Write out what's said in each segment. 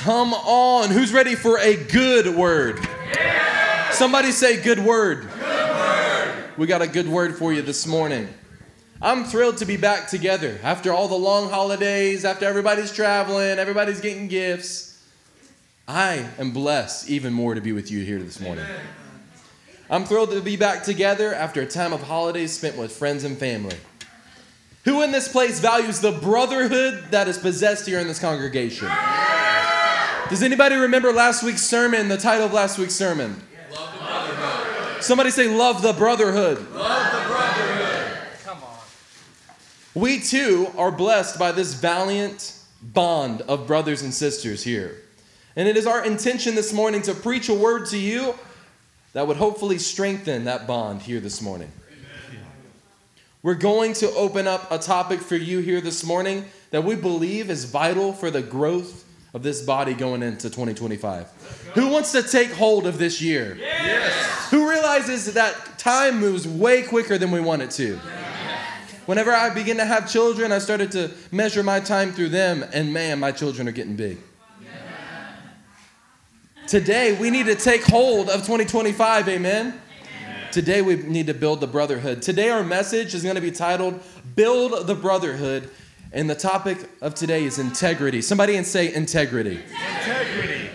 Come on. Who's ready for a good word? Yeah. Somebody say good word. Good word. We got a good word for you this morning. I'm thrilled to be back together after all the long holidays, after everybody's traveling, everybody's getting gifts. I am blessed even more to be with you here this morning. Amen. I'm thrilled to be back together after a time of holidays spent with friends and family. Who in this place values the brotherhood that is possessed here in this congregation? Does anybody remember last week's sermon, the title of last week's sermon? Love the brotherhood. Somebody say, love the brotherhood. Love the brotherhood. Come on. We too are blessed by this valiant bond of brothers and sisters here. And it is our intention this morning to preach a word to you that would hopefully strengthen that bond here this morning. We're going to open up a topic for you here this morning that we believe is vital for the growth of this body going into 2025. Who wants to take hold of this year? Yes. Who realizes that time moves way quicker than we want it to? Whenever I begin to have children, I started to measure my time through them, and man, my children are getting big. Today, we need to take hold of 2025, amen? Today, we need to build the brotherhood. Today, our message is going to be titled, Build the Brotherhood. And the topic of today is integrity. Somebody say integrity. Integrity.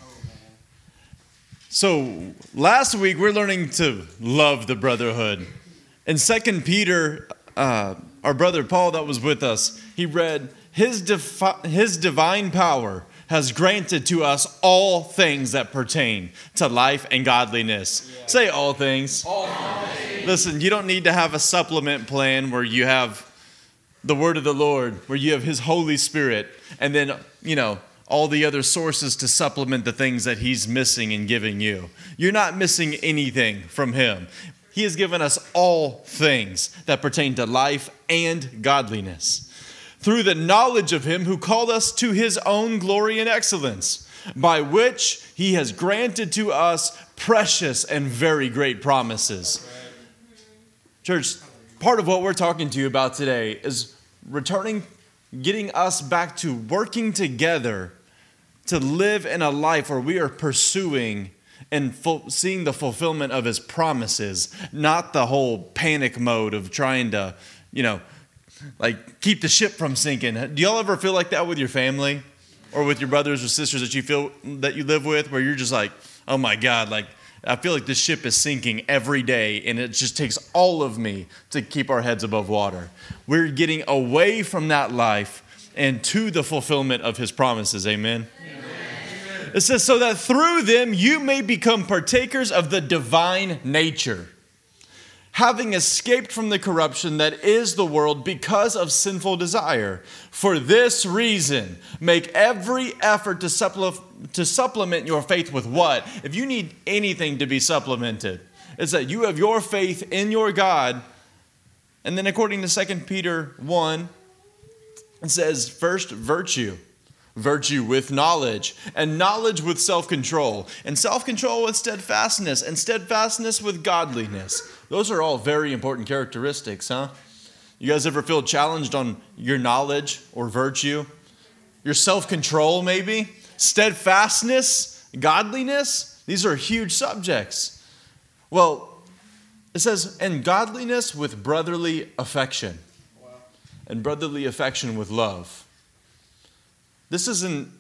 So, last week, we're learning to love the brotherhood. In 2 Peter, our brother Paul that was with us, he read, His divine power has granted to us all things that pertain to life and godliness. Yeah. Say all things. All things. Listen, you don't need to have a supplement plan where you have the word of the Lord, where you have His Holy Spirit, and then, all the other sources to supplement the things that He's missing and giving you. You're not missing anything from Him. He has given us all things that pertain to life and godliness, through the knowledge of Him who called us to His own glory and excellence, by which He has granted to us precious and very great promises. Church, part of what we're talking to you about today is getting us back to working together to live in a life where we are pursuing and seeing the fulfillment of His promises, not the whole panic mode of trying to, keep the ship from sinking. Do y'all ever feel like that with your family or with your brothers or sisters that you live with, where you're just like, oh my God, I feel like this ship is sinking every day, and it just takes all of me to keep our heads above water. We're getting away from that life and to the fulfillment of His promises. Amen. Amen. It says, so that through them you may become partakers of the divine nature, having escaped from the corruption that is the world because of sinful desire. For this reason, make every effort to supplement your faith with what? If you need anything to be supplemented, it's that you have your faith in your God. And then according to 2 Peter 1, it says, first, virtue with knowledge, and knowledge with self-control, and self-control with steadfastness, and steadfastness with godliness. Those are all very important characteristics, huh? You guys ever feel challenged on your knowledge or virtue? Your self-control, maybe? Steadfastness, godliness? These are huge subjects. Well, it says, and godliness with brotherly affection. Wow. And brotherly affection with love. This is an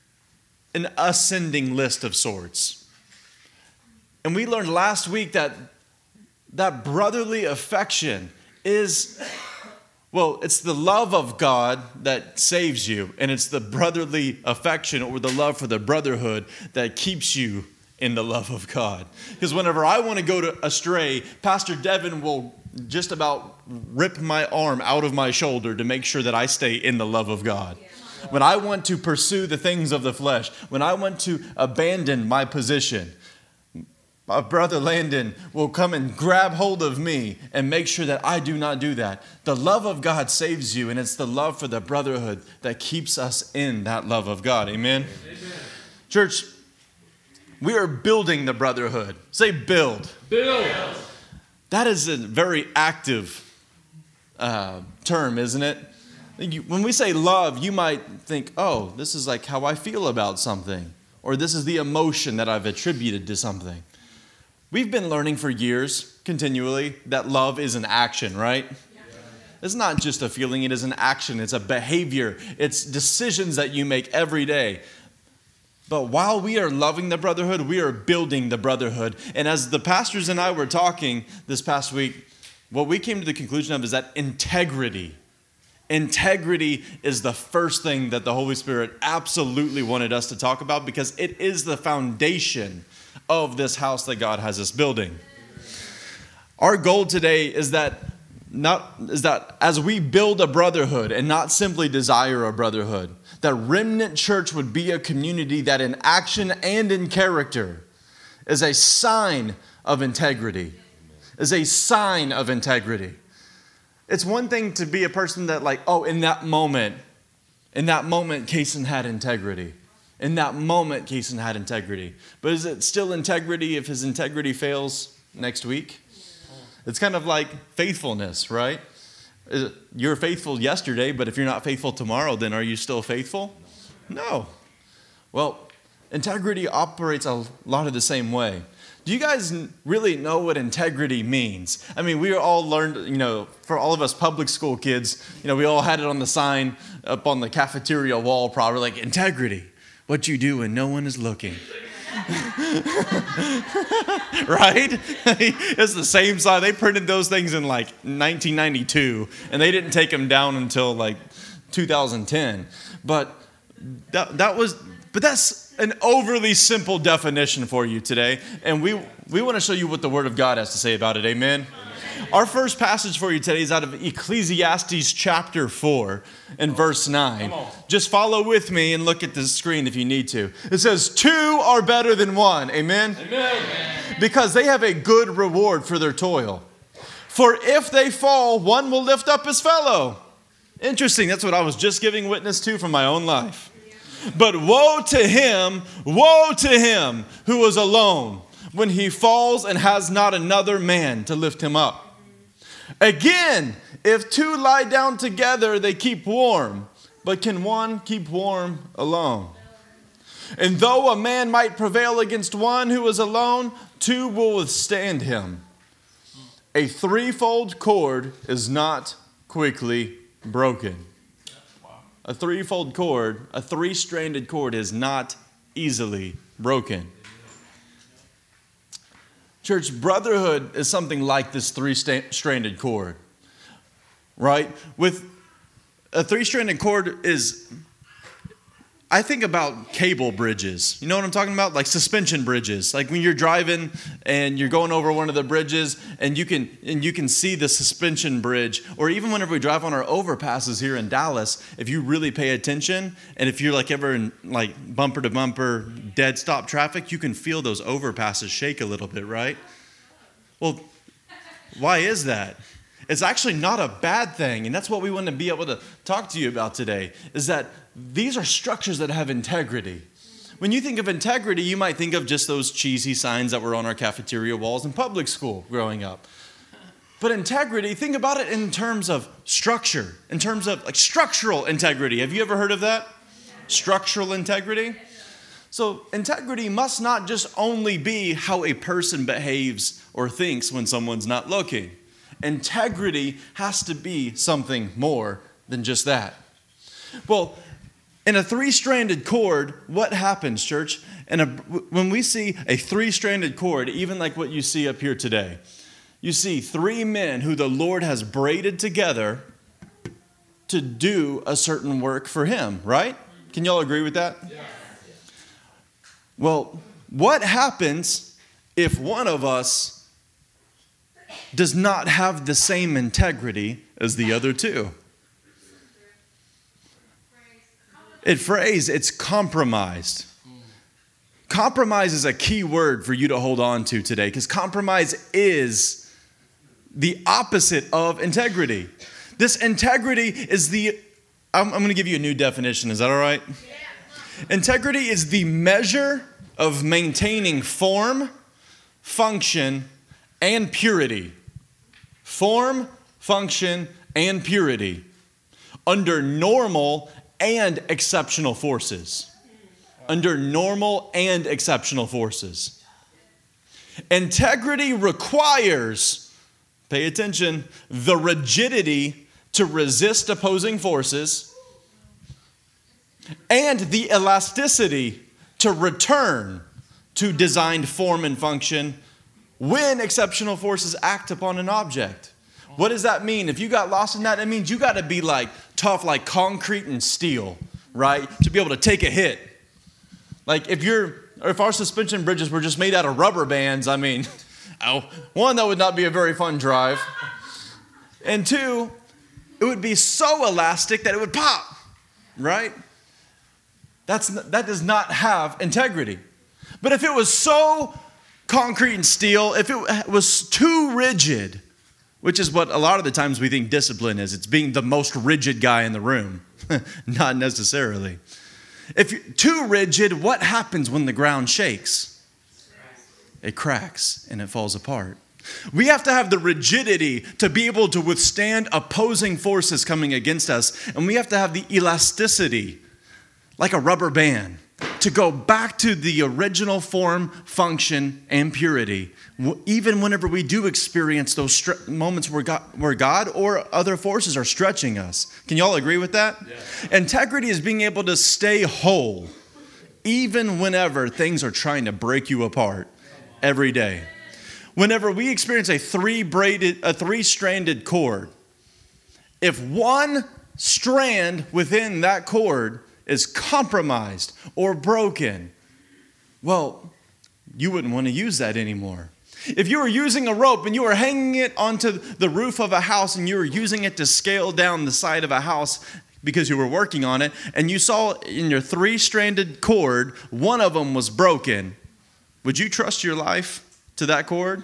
ascending list of sorts. And we learned last week that brotherly affection is, it's the love of God that saves you, and it's the brotherly affection or the love for the brotherhood that keeps you in the love of God. Because whenever I want to go astray, Pastor Devin will just about rip my arm out of my shoulder to make sure that I stay in the love of God. When I want to pursue the things of the flesh, when I want to abandon my position, my brother Landon will come and grab hold of me and make sure that I do not do that. The love of God saves you, and it's the love for the brotherhood that keeps us in that love of God. Amen? Amen. Church, we are building the brotherhood. Say build. Build. That is a very active term, isn't it? When we say love, you might think, oh, this is like how I feel about something, or this is the emotion that I've attributed to something. We've been learning for years, continually, that love is an action, right? It's not just a feeling, it is an action, it's a behavior, it's decisions that you make every day. But while we are loving the brotherhood, we are building the brotherhood. And as the pastors and I were talking this past week, what we came to the conclusion of is that integrity is the first thing that the Holy Spirit absolutely wanted us to talk about, because it is the foundation of this house that God has us building. Our goal today is that as we build a brotherhood and not simply desire a brotherhood, that Remnant Church would be a community that in action and in character is a sign of integrity. Is a sign of integrity. It's one thing to be a person that in that moment, Kaysen had integrity. In that moment, Kaysen had integrity. But is it still integrity if his integrity fails next week? It's kind of like faithfulness, right? You're faithful yesterday, but if you're not faithful tomorrow, then are you still faithful? No. Well, integrity operates a lot of the same way. Do you guys really know what integrity means? I mean, we all learned, for all of us public school kids, we all had it on the sign up on the cafeteria wall, probably like integrity, what you do when no one is looking. Right? It's the same sign. They printed those things in 1992, and they didn't take them down until 2010. But that's an overly simple definition for you today, and we want to show you what the Word of God has to say about it. Amen? Our first passage for you today is out of Ecclesiastes chapter 4 and verse 9. Just follow with me and look at the screen if you need to. It says, 2 are better than 1. Amen? Amen. Because they have a good reward for their toil. For if they fall, one will lift up his fellow. Interesting. That's what I was just giving witness to from my own life. But woe to him who is alone when he falls and has not another man to lift him up. Again, if 2 lie down together, they keep warm. But can one keep warm alone? And though a man might prevail against one who is alone, 2 will withstand him. A threefold cord is not quickly broken. A threefold cord, a 3-stranded cord is not easily broken. Church, brotherhood is something like this 3-stranded cord, right? With a 3-stranded cord I think about cable bridges. You know what I'm talking about? Like suspension bridges. Like when you're driving and you're going over one of the bridges and you can see the suspension bridge. Or even whenever we drive on our overpasses here in Dallas, if you really pay attention and if you're ever in bumper to bumper dead stop traffic, you can feel those overpasses shake a little bit, right? Well, why is that? It's actually not a bad thing, and that's what we want to be able to talk to you about today, is that these are structures that have integrity. When you think of integrity, you might think of just those cheesy signs that were on our cafeteria walls in public school growing up. But integrity, think about it in terms of structure, in terms of structural integrity. Have you ever heard of that? Structural integrity? So integrity must not just only be how a person behaves or thinks when someone's not looking. Integrity has to be something more than just that. Well, in a 3-stranded cord, what happens, church? When we see a 3-stranded cord, even like what you see up here today, you see 3 men who the Lord has braided together to do a certain work for him, right? Can y'all agree with that? Yeah. Well, what happens if one of us does not have the same integrity as the other 2? It's compromised. Compromise is a key word for you to hold on to today, because compromise is the opposite of integrity. This integrity is I'm going to give you a new definition. Is that all right? Yeah. Integrity is the measure of maintaining form, function, and purity. Form, function, and purity. under normal and exceptional forces. Under normal and exceptional forces. Integrity requires, pay attention, the rigidity to resist opposing forces and the elasticity to return to designed form and function when exceptional forces act upon an object. What does that mean? If you got lost in that, it means you got to be like tough like concrete and steel, right? To be able to take a hit. Like if our suspension bridges were just made out of rubber bands, I mean, one, that would not be a very fun drive. And two, it would be so elastic that it would pop, right? That does not have integrity. But if it was so concrete and steel, if it was too rigid, which is what a lot of the times we think discipline is, it's being the most rigid guy in the room. Not necessarily. If you're too rigid, what happens when the ground shakes? It cracks and it falls apart. We have to have the rigidity to be able to withstand opposing forces coming against us. And we have to have the elasticity, like a rubber band, to go back to the original form, function, and purity, even whenever we do experience those moments where God or other forces are stretching us. Can you all agree with that? Yeah. Integrity is being able to stay whole, even whenever things are trying to break you apart every day. Whenever we experience a three-stranded cord, if one strand within that cord is compromised or broken, well, you wouldn't want to use that anymore. If you were using a rope and you were hanging it onto the roof of a house and you were using it to scale down the side of a house because you were working on it, and you saw in your three-stranded cord, one of them was broken, would you trust your life to that cord?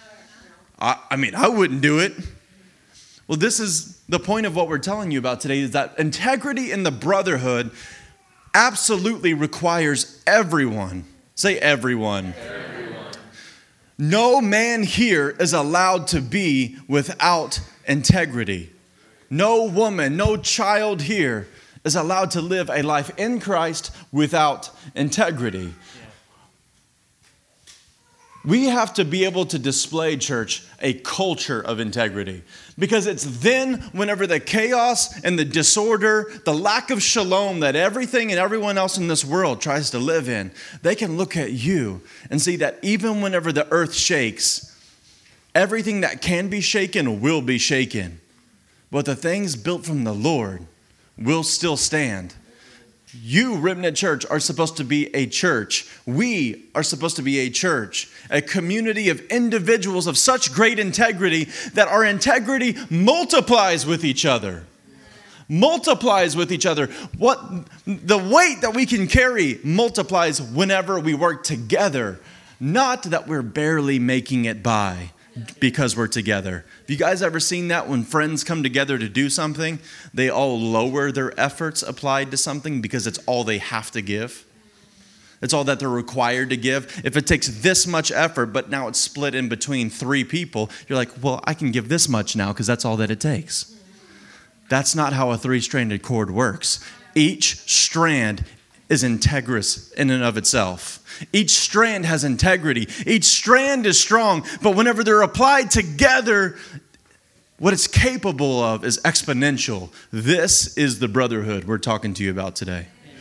I mean, I wouldn't do it. Well, this is the point of what we're telling you about today, is that integrity in the brotherhood absolutely requires everyone. Say everyone. Everyone. No man here is allowed to be without integrity. No woman, no child here is allowed to live a life in Christ without integrity. We have to be able to display, church, a culture of integrity. Because it's then whenever the chaos and the disorder, the lack of shalom that everything and everyone else in this world tries to live in, they can look at you and see that even whenever the earth shakes, everything that can be shaken will be shaken. But the things built from the Lord will still stand. You, Remnant Church, are supposed to be a church. We are supposed to be a church, a community of individuals of such great integrity that our integrity multiplies with each other. Multiplies with each other. What the weight that we can carry multiplies whenever we work together, not that we're barely making it by because we're together. Have you guys ever seen that when friends come together to do something, they all lower their efforts applied to something because it's all they have to give? It's all that they're required to give. If it takes this much effort, but now it's split in between 3 people, you're like, well, I can give this much now because that's all that it takes. That's not how a 3-stranded cord works. Each strand is integrous in and of itself. Each strand has integrity. Each strand is strong, but whenever they're applied together, what it's capable of is exponential. This is the brotherhood we're talking to you about today.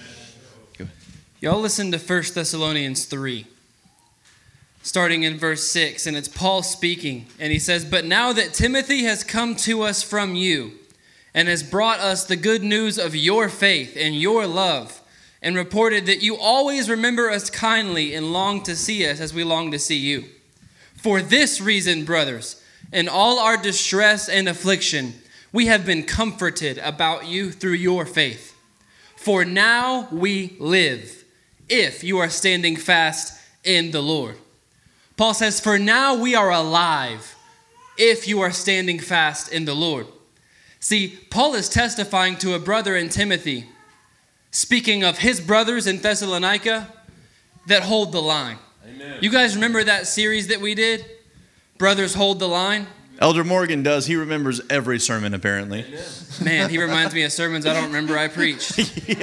Y'all listen to 1 Thessalonians 3, starting in verse 6, and it's Paul speaking, and he says, "But now that Timothy has come to us from you and has brought us the good news of your faith and your love, and reported that you always remember us kindly and long to see us as we long to see you. For this reason, brothers, in all our distress and affliction, we have been comforted about you through your faith. For now we live, if you are standing fast in the Lord." Paul says, for now we are alive, if you are standing fast in the Lord. See, Paul is testifying to a brother in Timothy, speaking of his brothers in Thessalonica that hold the line. Amen. You guys remember that series that we did? Brothers Hold the Line? Elder Morgan does. He remembers every sermon, apparently. Man, he reminds me of sermons I don't remember I preached.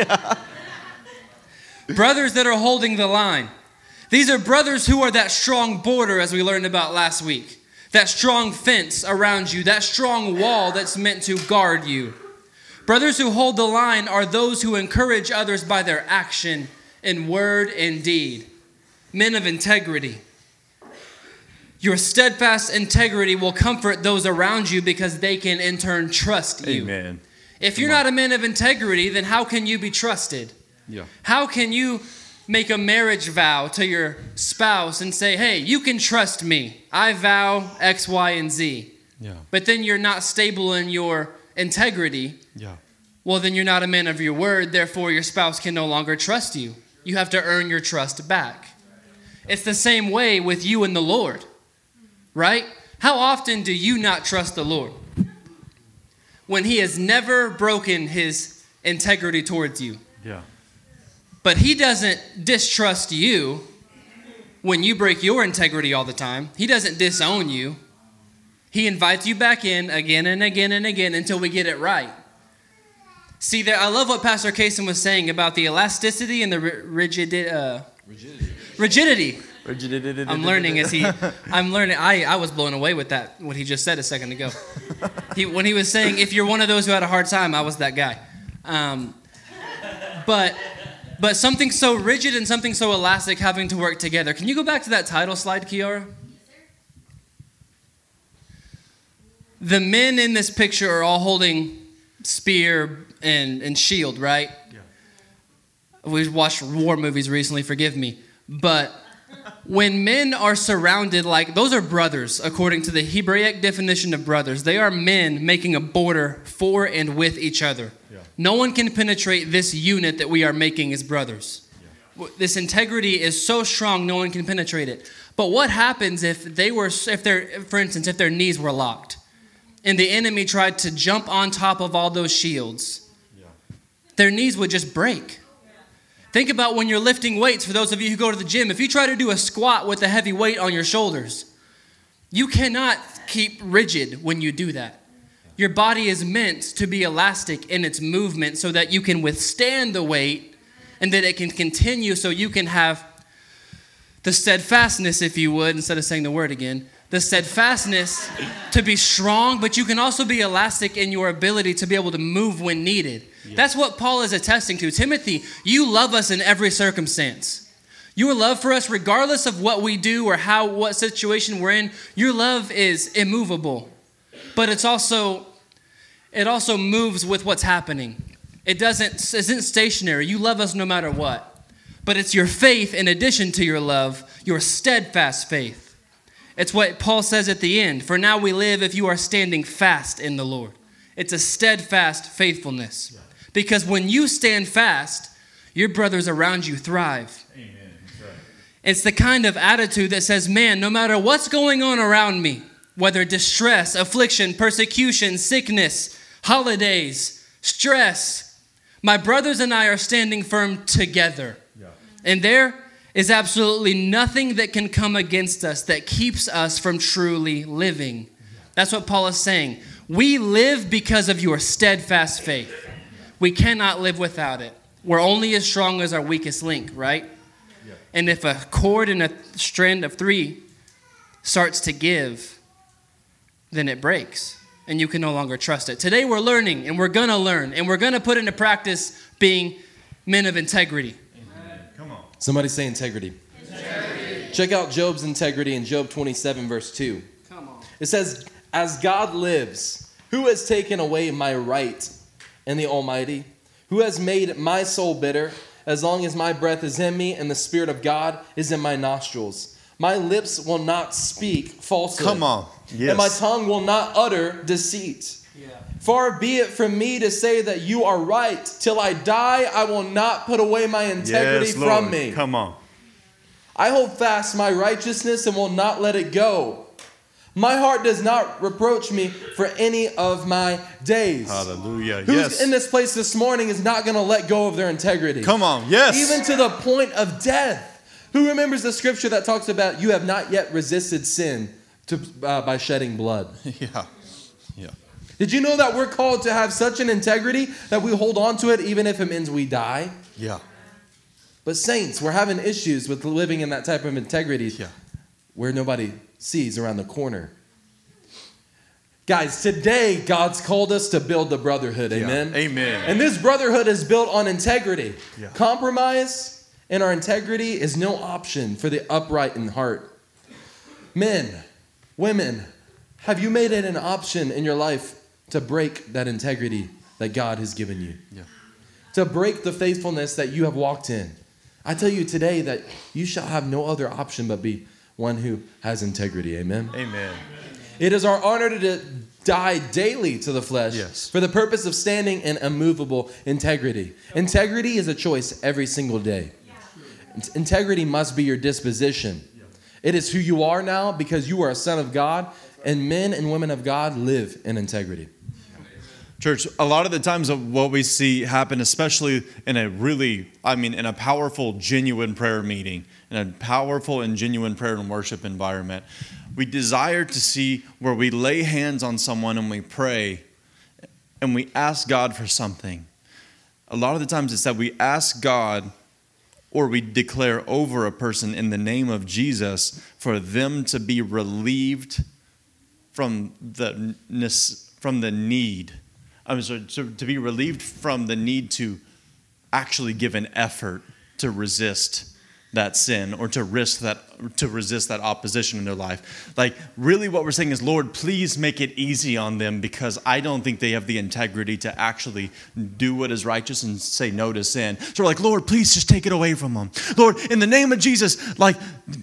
Brothers that are holding the line. These are brothers who are that strong border, as we learned about last week. That strong fence around you. That strong wall that's meant to guard you. Brothers who hold the line are those who encourage others by their action in word and deed. Men of integrity. Your steadfast integrity will comfort those around you because they can in turn trust you. Amen. If you're not a man of integrity, then how can you be trusted? Yeah. How can you make a marriage vow to your spouse and say, hey, you can trust me. I vow X, Y, and Z. Yeah. But then you're not stable in your integrity. Yeah. Well, then you're not a man of your word. Therefore, your spouse can no longer trust you. You have to earn your trust back. It's the same way with you and the Lord, right? How often do you not trust the Lord? When he has never broken his integrity towards you. Yeah. But he doesn't distrust you when you break your integrity all the time. He doesn't disown you. He invites you back in again and again and again until we get it right. See, there, I love what Pastor Kaysen was saying about the elasticity and the rigidity. I'm learning I was blown away with that, what he just said a second ago. When he was saying, if you're one of those who had a hard time, I was that guy. But something so rigid and something so elastic having to work together. Can you go back to that title slide, Kiara? The men in this picture are all holding spear and shield, right? Yeah. We've watched war movies recently, forgive me. But when men are surrounded, like, those are brothers, according to the Hebraic definition of brothers. They are men making a border for and with each other. Yeah. No one can penetrate this unit that we are making as brothers. Yeah. This integrity is so strong, no one can penetrate it. But what happens if their knees were locked and the enemy tried to jump on top of all those shields? Yeah. Their knees would just break. Think about when you're lifting weights, for those of you who go to the gym. If you try to do a squat with a heavy weight on your shoulders, you cannot keep rigid when you do that. Your body is meant to be elastic in its movement so that you can withstand the weight and that it can continue, so you can have the steadfastness, if you would, instead of saying the word again, the steadfastness to be strong, but you can also be elastic in your ability to be able to move when needed. Yeah. That's what Paul is attesting to. Timothy, you love us in every circumstance. Your love for us, regardless of what we do or what situation we're in, your love is immovable. But it also moves with what's happening. It isn't stationary. You love us no matter what. But it's your faith in addition to your love, your steadfast faith. It's what Paul says at the end. For now we live if you are standing fast in the Lord. It's a steadfast faithfulness. Yeah. Because when you stand fast, your brothers around you thrive. Amen. Right. It's the kind of attitude that says, man, no matter what's going on around me, whether distress, affliction, persecution, sickness, holidays, stress, my brothers and I are standing firm together. Yeah. And there is absolutely nothing that can come against us that keeps us from truly living. That's what Paul is saying. We live because of your steadfast faith. We cannot live without it. We're only as strong as our weakest link, right? Yeah. And if a cord and a strand of three starts to give, then it breaks, and you can no longer trust it. Today we're learning, and we're going to learn, and we're going to put into practice being men of integrity. Come on. Somebody say integrity. Integrity. Check out Job's integrity in Job 27, verse 2. Come on. It says, as God lives, who has taken away my right in the Almighty? Who has made my soul bitter? As long as my breath is in me and the Spirit of God is in my nostrils. My lips will not speak falsehood. Come on. Yes. And my tongue will not utter deceit. Yeah. Far be it from me to say that you are right. Till I die, I will not put away my integrity from me. Come on. I hold fast my righteousness and will not let it go. My heart does not reproach me for any of my days. Hallelujah. Who's in this place this morning is not going to let go of their integrity? Come on. Yes. Even to the point of death. Who remembers the scripture that talks about you have not yet resisted sin, by shedding blood. Yeah. Yeah. Did you know that we're called to have such an integrity that we hold on to it even if it means we die? Yeah. But saints, we're having issues with living in that type of integrity where nobody sees around the corner. Guys, today God's called us to build the brotherhood. Amen? Yeah. Amen. And this brotherhood is built on integrity. Yeah. Compromise in our integrity is no option for the upright in heart. Men, women, have you made it an option in your life to break that integrity that God has given you? Yeah. To break the faithfulness that you have walked in. I tell you today that you shall have no other option but be one who has integrity. Amen? Amen. It is our honor to die daily to the flesh for the purpose of standing in immovable integrity. Integrity is a choice every single day. Integrity must be your disposition. It is who you are now because you are a son of God, and men and women of God live in integrity. Church, a lot of the times of what we see happen, especially in a powerful, genuine prayer meeting, in a powerful and genuine prayer and worship environment, we desire to see where we lay hands on someone and we pray and we ask God for something. A lot of the times it's that we ask God or we declare over a person in the name of Jesus for them to be relieved from the need. To be relieved from the need to actually give an effort to resist that sin or to resist that opposition in their life. Like, really what we're saying is, Lord, please make it easy on them because I don't think they have the integrity to actually do what is righteous and say no to sin. So we're like, Lord, please just take it away from them. Lord, in the name of Jesus, like,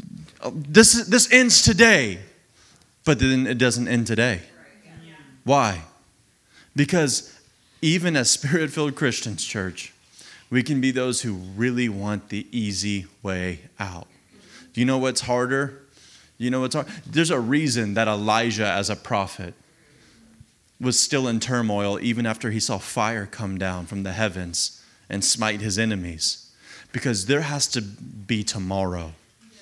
this ends today. But then it doesn't end today. Why? Because even as Spirit-filled Christians, church, we can be those who really want the easy way out. Do you know what's harder? You know what's hard? There's a reason that Elijah, as a prophet, was still in turmoil even after he saw fire come down from the heavens and smite his enemies. Because there has to be tomorrow.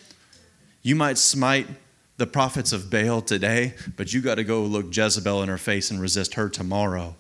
You might smite the prophets of Baal today, but you got to go look Jezebel in her face and resist her tomorrow.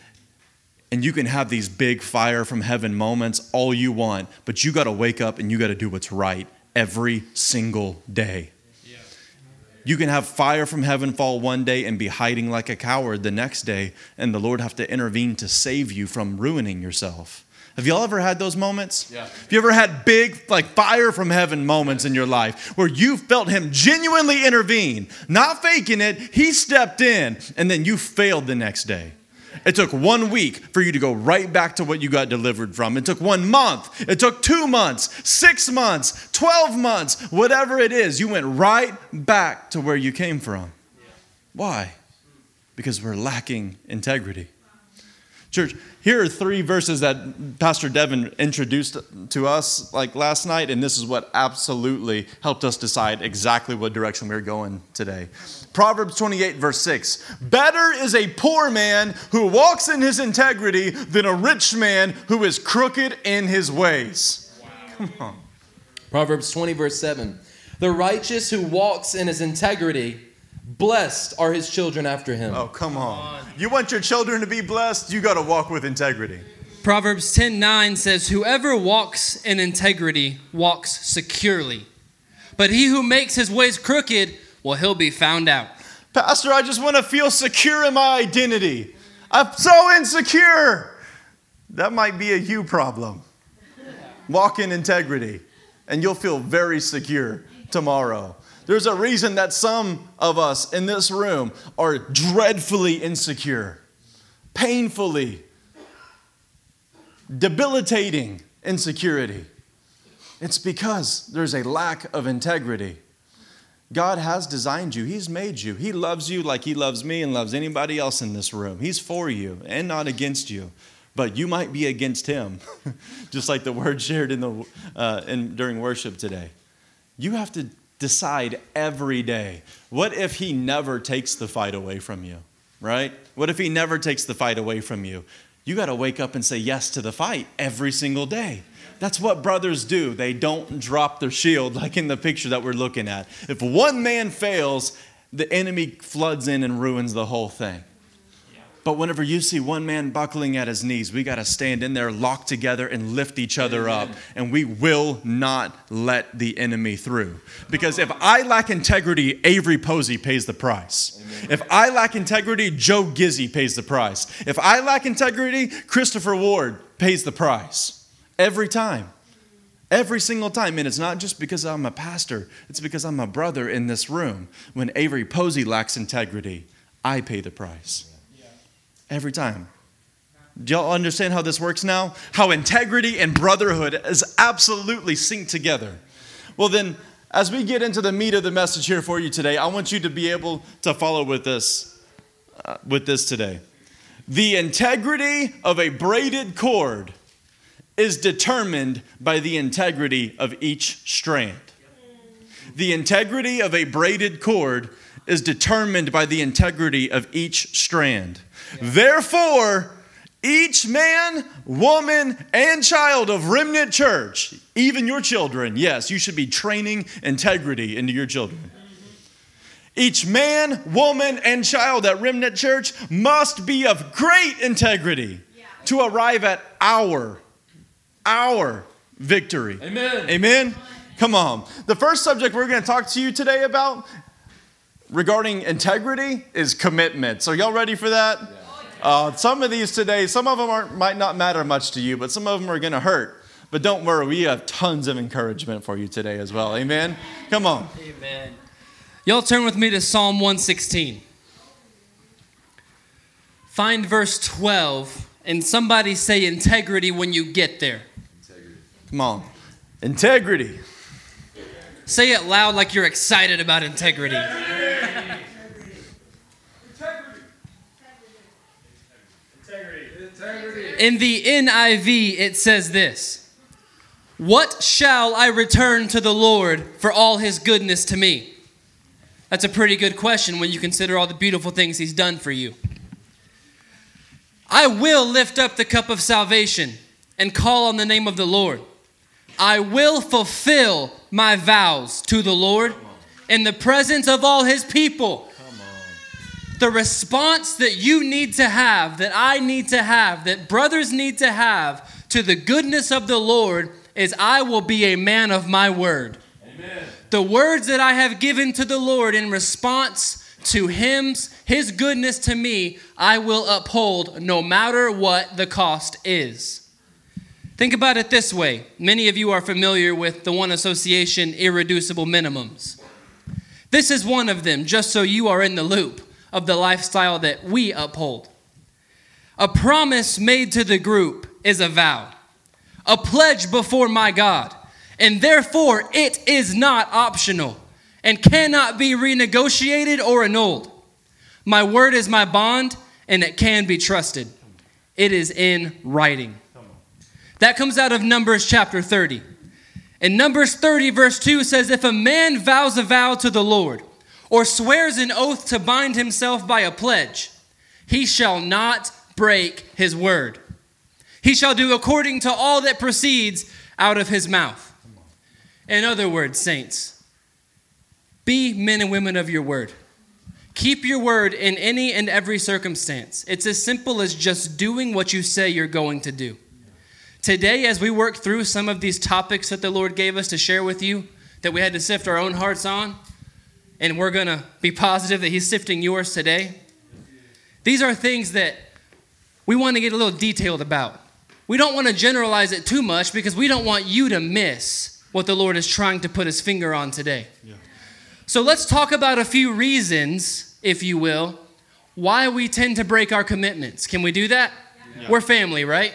And you can have these big fire from heaven moments all you want, but you got to wake up and you got to do what's right every single day. Yeah. You can have fire from heaven fall one day and be hiding like a coward the next day, and the Lord have to intervene to save you from ruining yourself. Have y'all ever had those moments? Yeah. Have you ever had big, fire from heaven moments in your life where you felt him genuinely intervene, not faking it, he stepped in, and then you failed the next day? It took 1 week for you to go right back to what you got delivered from. It took 1 month. It took 2 months, 6 months, 12 months, whatever it is. You went right back to where you came from. Why? Because we're lacking integrity. Church, here are 3 verses that Pastor Devin introduced to us last night, and this is what absolutely helped us decide exactly what direction we're going today. Proverbs 28, verse 6. Better is a poor man who walks in his integrity than a rich man who is crooked in his ways. Wow. Come on. Proverbs 20, verse 7. The righteous who walks in his integrity, blessed are his children after him. Oh, come on. You want your children to be blessed? You got to walk with integrity. Proverbs 10:9 says, whoever walks in integrity walks securely. But he who makes his ways crooked, well, he'll be found out. Pastor, I just want to feel secure in my identity. I'm so insecure. That might be a you problem. Walk in integrity, and you'll feel very secure tomorrow. There's a reason that some of us in this room are dreadfully insecure, painfully, debilitating insecurity. It's because there's a lack of integrity. God has designed you. He's made you. He loves you like he loves me and loves anybody else in this room. He's for you and not against you. But you might be against him, just like the word shared during worship today. You have to decide every day, what if he never takes the fight away from you, right? What if he never takes the fight away from you? You got to wake up and say yes to the fight every single day. That's what brothers do. They don't drop their shield like in the picture that we're looking at. If one man fails, the enemy floods in and ruins the whole thing. But whenever you see one man buckling at his knees, we got to stand in there, lock together, and lift each other up. And we will not let the enemy through. Because if I lack integrity, Avery Posey pays the price. If I lack integrity, Joe Gizzy pays the price. If I lack integrity, Christopher Ward pays the price. Every time. Every single time. And it's not just because I'm a pastor. It's because I'm a brother in this room. When Avery Posey lacks integrity, I pay the price. Every time. Do y'all understand how this works now? How integrity and brotherhood is absolutely synced together. Well then, as we get into the meat of the message here for you today, I want you to be able to follow with this today. The integrity of a braided cord is determined by the integrity of each strand. The integrity of a braided cord is determined by the integrity of each strand. Therefore, each man, woman, and child of Remnant Church, even your children, yes, you should be training integrity into your children. Each man, woman, and child at Remnant Church must be of great integrity to arrive at our victory. Amen. Amen? Come on. The first subject we're going to talk to you today about regarding integrity is commitment. So y'all ready for that? Some of these today, some of them might not matter much to you, but some of them are going to hurt. But don't worry, we have tons of encouragement for you today as well. Amen? Come on. Amen. Y'all turn with me to Psalm 116. Find verse 12, and somebody say integrity when you get there. Come on. Integrity. Say it loud like you're excited about integrity. In the NIV, it says this: "What shall I return to the Lord for all his goodness to me?" That's a pretty good question when you consider all the beautiful things he's done for you. I will lift up the cup of salvation and call on the name of the Lord. I will fulfill my vows to the Lord in the presence of all his people. The response that you need to have, that I need to have, that brothers need to have to the goodness of the Lord is, I will be a man of my word. Amen. The words that I have given to the Lord in response to his goodness to me, I will uphold no matter what the cost is. Think about it this way. Many of you are familiar with the One Association irreducible minimums. This is one of them, just so you are in the loop of the lifestyle that we uphold. A promise made to the group is a vow, a pledge before my God, and therefore it is not optional and cannot be renegotiated or annulled. My word is my bond, and it can be trusted. It is in writing. That comes out of Numbers chapter 30. In Numbers 30 verse 2 says, "If a man vows a vow to the Lord, or swears an oath to bind himself by a pledge, he shall not break his word. He shall do according to all that proceeds out of his mouth." In other words, saints, be men and women of your word. Keep your word in any and every circumstance. It's as simple as just doing what you say you're going to do. Today, as we work through some of these topics that the Lord gave us to share with you, that we had to sift our own hearts on, and we're going to be positive that he's sifting yours today. These are things that we want to get a little detailed about. We don't want to generalize it too much because we don't want you to miss what the Lord is trying to put his finger on today. Yeah. So let's talk about a few reasons, if you will, why we tend to break our commitments. Can we do that? Yeah. We're family, right?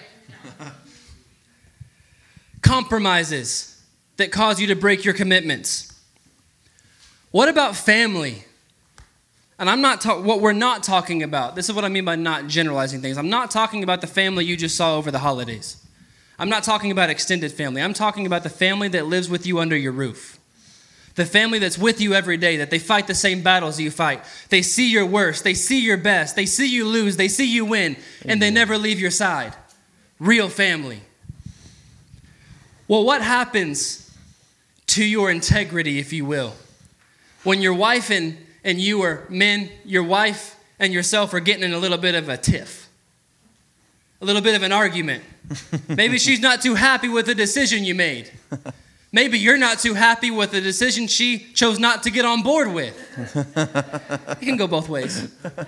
Compromises that cause you to break your commitments. What about family? And what we're not talking about, this is what I mean by not generalizing things. I'm not talking about the family you just saw over the holidays. I'm not talking about extended family. I'm talking about the family that lives with you under your roof. The family that's with you every day, that they fight the same battles you fight. They see your worst. They see your best. They see you lose. They see you win. And they never leave your side. Real family. Well, what happens to your integrity, if you will, when your wife and and your wife and yourself are getting in a little bit of a tiff, a little bit of an argument. Maybe she's not too happy with the decision you made. Maybe you're not too happy with the decision she chose not to get on board with. It can go both ways.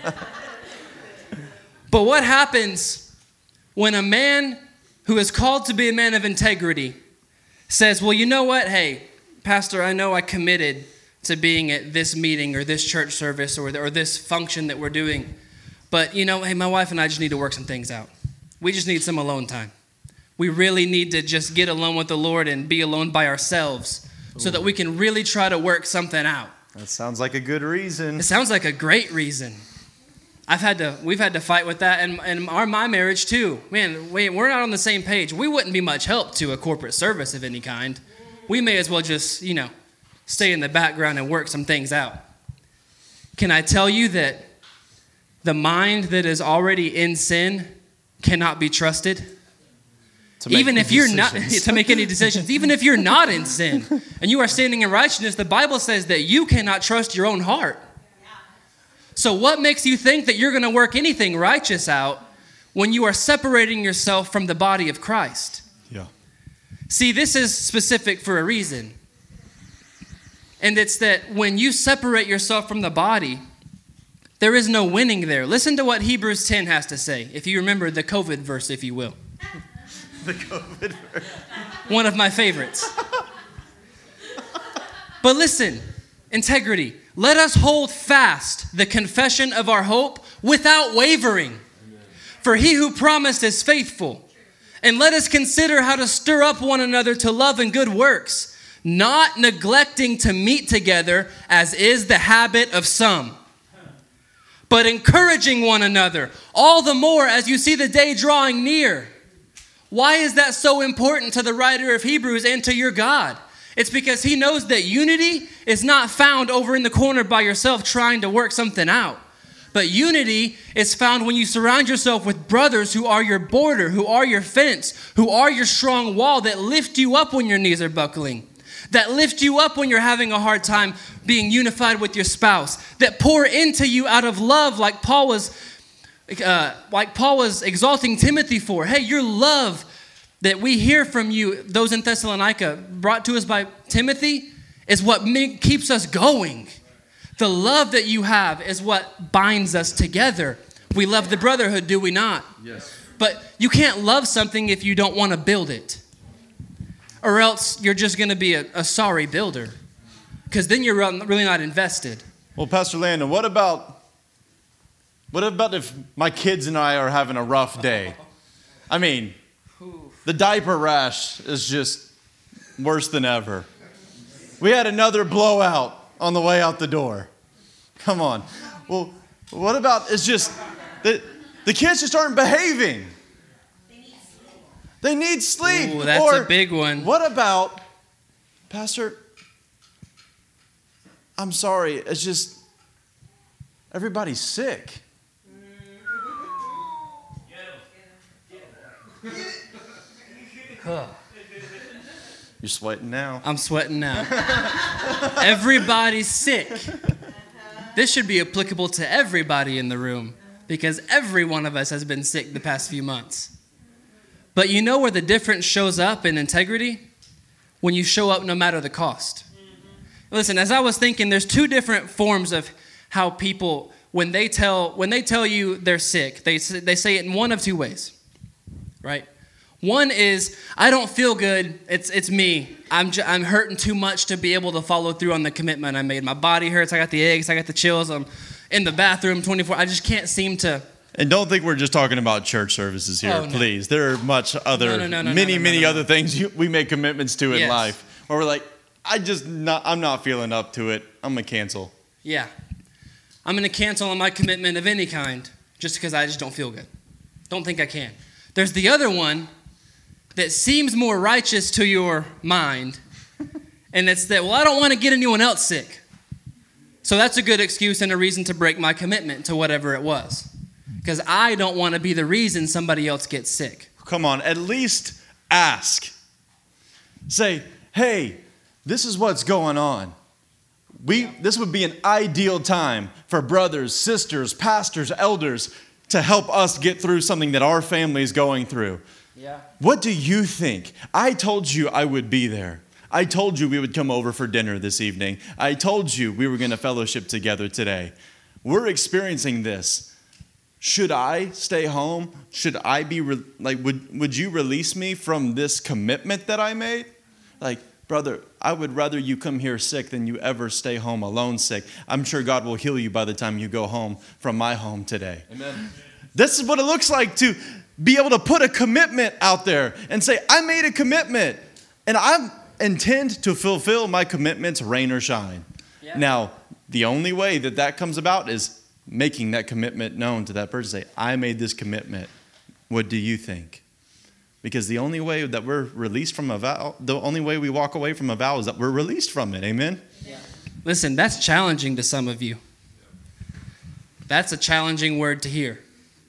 But what happens when a man who is called to be a man of integrity says, well, you know what? Hey, Pastor, I know I committed to being at this meeting or this church service or this function that we're doing. But, hey, my wife and I just need to work some things out. We just need some alone time. We really need to just get alone with the Lord and be alone by ourselves so that we can really try to work something out. That sounds like a good reason. It sounds like a great reason. We've had to fight with that, and my marriage too. Man, we're not on the same page. We wouldn't be much help to a corporate service of any kind. We may as well just, stay in the background and work some things out. Can I tell you that the mind that is already in sin cannot be trusted? Even if you're not, to make any decisions, even if you're not in sin and you are standing in righteousness, the Bible says that you cannot trust your own heart. So what makes you think that you're going to work anything righteous out when you are separating yourself from the body of Christ? Yeah. See, this is specific for a reason. And it's that when you separate yourself from the body, there is no winning there. Listen to what Hebrews 10 has to say, if you remember the COVID verse, if you will. The COVID verse. One of my favorites. But listen, integrity. Let us hold fast the confession of our hope without wavering. Amen. For he who promised is faithful. And let us consider how to stir up one another to love and good works, not neglecting to meet together as is the habit of some, but encouraging one another, all the more as you see the day drawing near. Why is that so important to the writer of Hebrews and to your God? It's because he knows that unity is not found over in the corner by yourself trying to work something out. But unity is found when you surround yourself with brothers who are your border, who are your fence, who are your strong wall that lift you up when your knees are buckling, that lift you up when you're having a hard time being unified with your spouse, that pour into you out of love like Paul was exalting Timothy for. Hey, your love that we hear from you, those in Thessalonica, brought to us by Timothy, is what keeps us going. The love that you have is what binds us together. We love the brotherhood, do we not? Yes. But you can't love something if you don't want to build it. Or else you're just going to be a sorry builder. Because then you're really not invested. Well, Pastor Landon, what about if my kids and I are having a rough day? I mean, the diaper rash is just worse than ever. We had another blowout on the way out the door. Come on. Well, what about it's just the kids just aren't behaving. They need sleep. Ooh, that's a big one. What about, Pastor, I'm sorry, it's just everybody's sick. You're sweating now. I'm sweating now. Everybody's sick. This should be applicable to everybody in the room because every one of us has been sick the past few months. But you know where the difference shows up in integrity? When you show up no matter the cost. Listen, as I was thinking, there's two different forms of how people, when they tell you they're sick, they say it in one of two ways, right? One is, I don't feel good. It's me. I'm hurting too much to be able to follow through on the commitment I made. My body hurts. I got the aches. I got the chills. I'm in the bathroom 24. I just can't seem to. And don't think we're just talking about church services here, please. There are much other, many other things we make commitments to in life. Where we're like, I'm not feeling up to it. I'm going to cancel. Yeah. I'm going to cancel on my commitment of any kind just because I just don't feel good. Don't think I can. There's the other one that seems more righteous to your mind, and it's that, well, I don't want to get anyone else sick. So that's a good excuse and a reason to break my commitment to whatever it was, because I don't want to be the reason somebody else gets sick. Come on, at least ask. Say, hey, this is what's going on. This would be an ideal time for brothers, sisters, pastors, elders to help us get through something that our family is going through. Yeah. What do you think? I told you I would be there. I told you we would come over for dinner this evening. I told you we were going to fellowship together today. We're experiencing this. Should I stay home? Should I be would you release me from this commitment that I made? Like, brother, I would rather you come here sick than you ever stay home alone sick. I'm sure God will heal you by the time you go home from my home today. Amen. This is what it looks like to be able to put a commitment out there and say, I made a commitment and I intend to fulfill my commitments, rain or shine. Yeah. Now, the only way that comes about is making that commitment known to that person. Say, I made this commitment. What do you think? Because the only way that we're released from a vow, the only way we walk away from a vow is that we're released from it. Amen? Yeah. Listen, that's challenging to some of you. That's a challenging word to hear.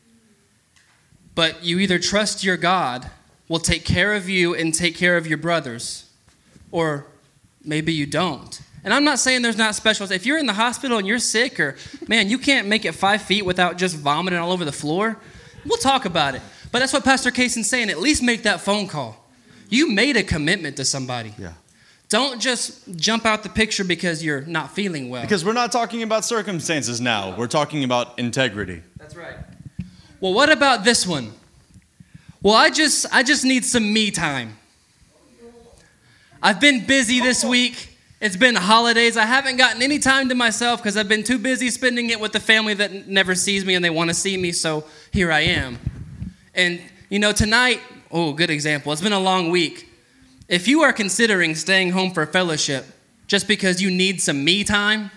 But you either trust your God will take care of you and take care of your brothers, or maybe you don't. And I'm not saying there's not specials. If you're in the hospital and you're sick, or, man, you can't make it 5 feet without just vomiting all over the floor, we'll talk about it. But that's what Pastor Cason's saying. At least make that phone call. You made a commitment to somebody. Yeah. Don't just jump out the picture because you're not feeling well. Because we're not talking about circumstances now. We're talking about integrity. That's right. Well, what about this one? Well, I just need some me time. I've been busy this week. It's been holidays. I haven't gotten any time to myself because I've been too busy spending it with the family that never sees me and they want to see me, so here I am. And, tonight, good example. It's been a long week. If you are considering staying home for fellowship just because you need some me time,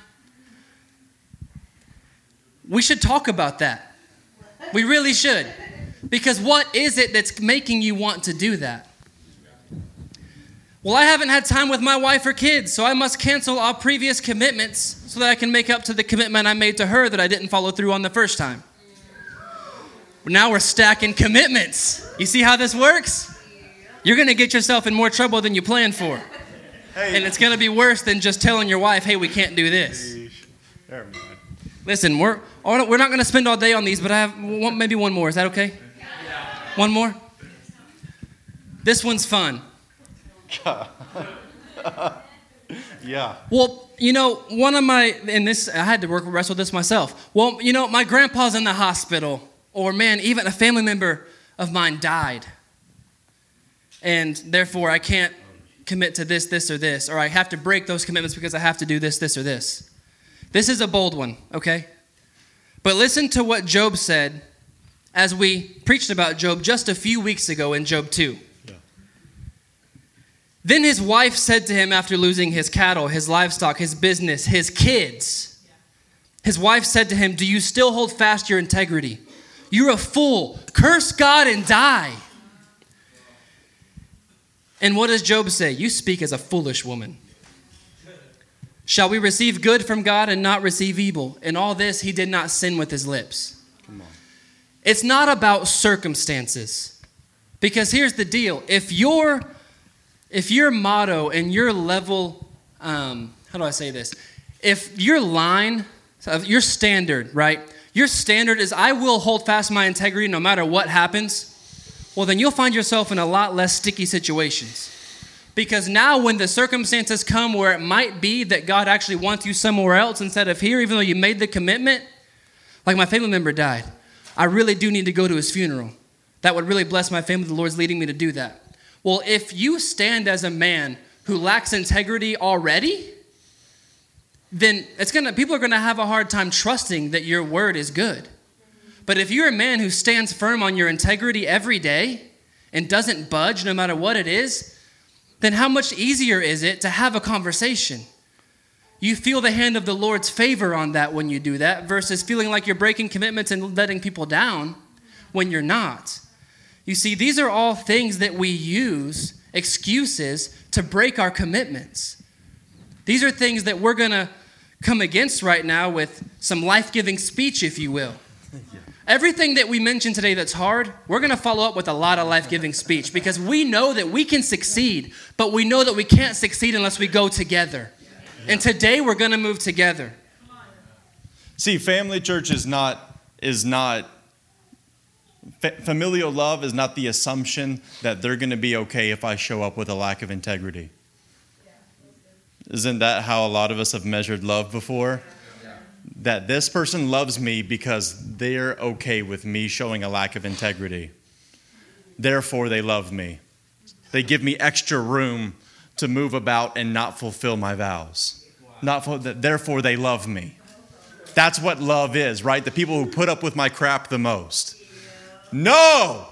we should talk about that. We really should. Because what is it that's making you want to do that? Well, I haven't had time with my wife or kids, so I must cancel all previous commitments so that I can make up to the commitment I made to her that I didn't follow through on the first time. Now we're stacking commitments. You see how this works? You're going to get yourself in more trouble than you planned for. Hey. And it's going to be worse than just telling your wife, hey, we can't do this. Never mind. Listen, we're not going to spend all day on these, but I have maybe one more. Is that okay? Yeah. One more? This one's fun. Yeah. Well, I had to wrestle this myself. Well, my grandpa's in the hospital, or man, even a family member of mine died. And therefore I can't commit to this, or this, or I have to break those commitments because I have to do this, or this. This is a bold one, okay? But listen to what Job said as we preached about Job just a few weeks ago in Job 2. Then his wife said to him after losing his cattle, his livestock, his business, his kids. His wife said to him, do you still hold fast your integrity? You're a fool. Curse God and die. And what does Job say? You speak as a foolish woman. Shall we receive good from God and not receive evil? In all this, he did not sin with his lips. Come on. It's not about circumstances. Because here's the deal. If your motto and your level, how do I say this? If your line, your standard, right? Your standard is I will hold fast my integrity no matter what happens. Well, then you'll find yourself in a lot less sticky situations. Because now when the circumstances come where it might be that God actually wants you somewhere else instead of here, even though you made the commitment, like my family member died, I really do need to go to his funeral. That would really bless my family. The Lord's leading me to do that. Well, if you stand as a man who lacks integrity already, then people are going to have a hard time trusting that your word is good. But if you're a man who stands firm on your integrity every day and doesn't budge no matter what it is, then how much easier is it to have a conversation? You feel the hand of the Lord's favor on that when you do that versus feeling like you're breaking commitments and letting people down when you're not. You see, these are all things that we use, excuses, to break our commitments. These are things that we're going to come against right now with some life-giving speech, if you will. Everything that we mentioned today that's hard, we're going to follow up with a lot of life-giving speech because we know that we can succeed, but we know that we can't succeed unless we go together. And today we're going to move together. See, family church is not familial love is not the assumption that they're going to be okay if I show up with a lack of integrity. Isn't that how a lot of us have measured love before? That this person loves me because they're okay with me showing a lack of integrity. Therefore, they love me. They give me extra room to move about and not fulfill my vows. Therefore, they love me. That's what love is, right? The people who put up with my crap the most. No!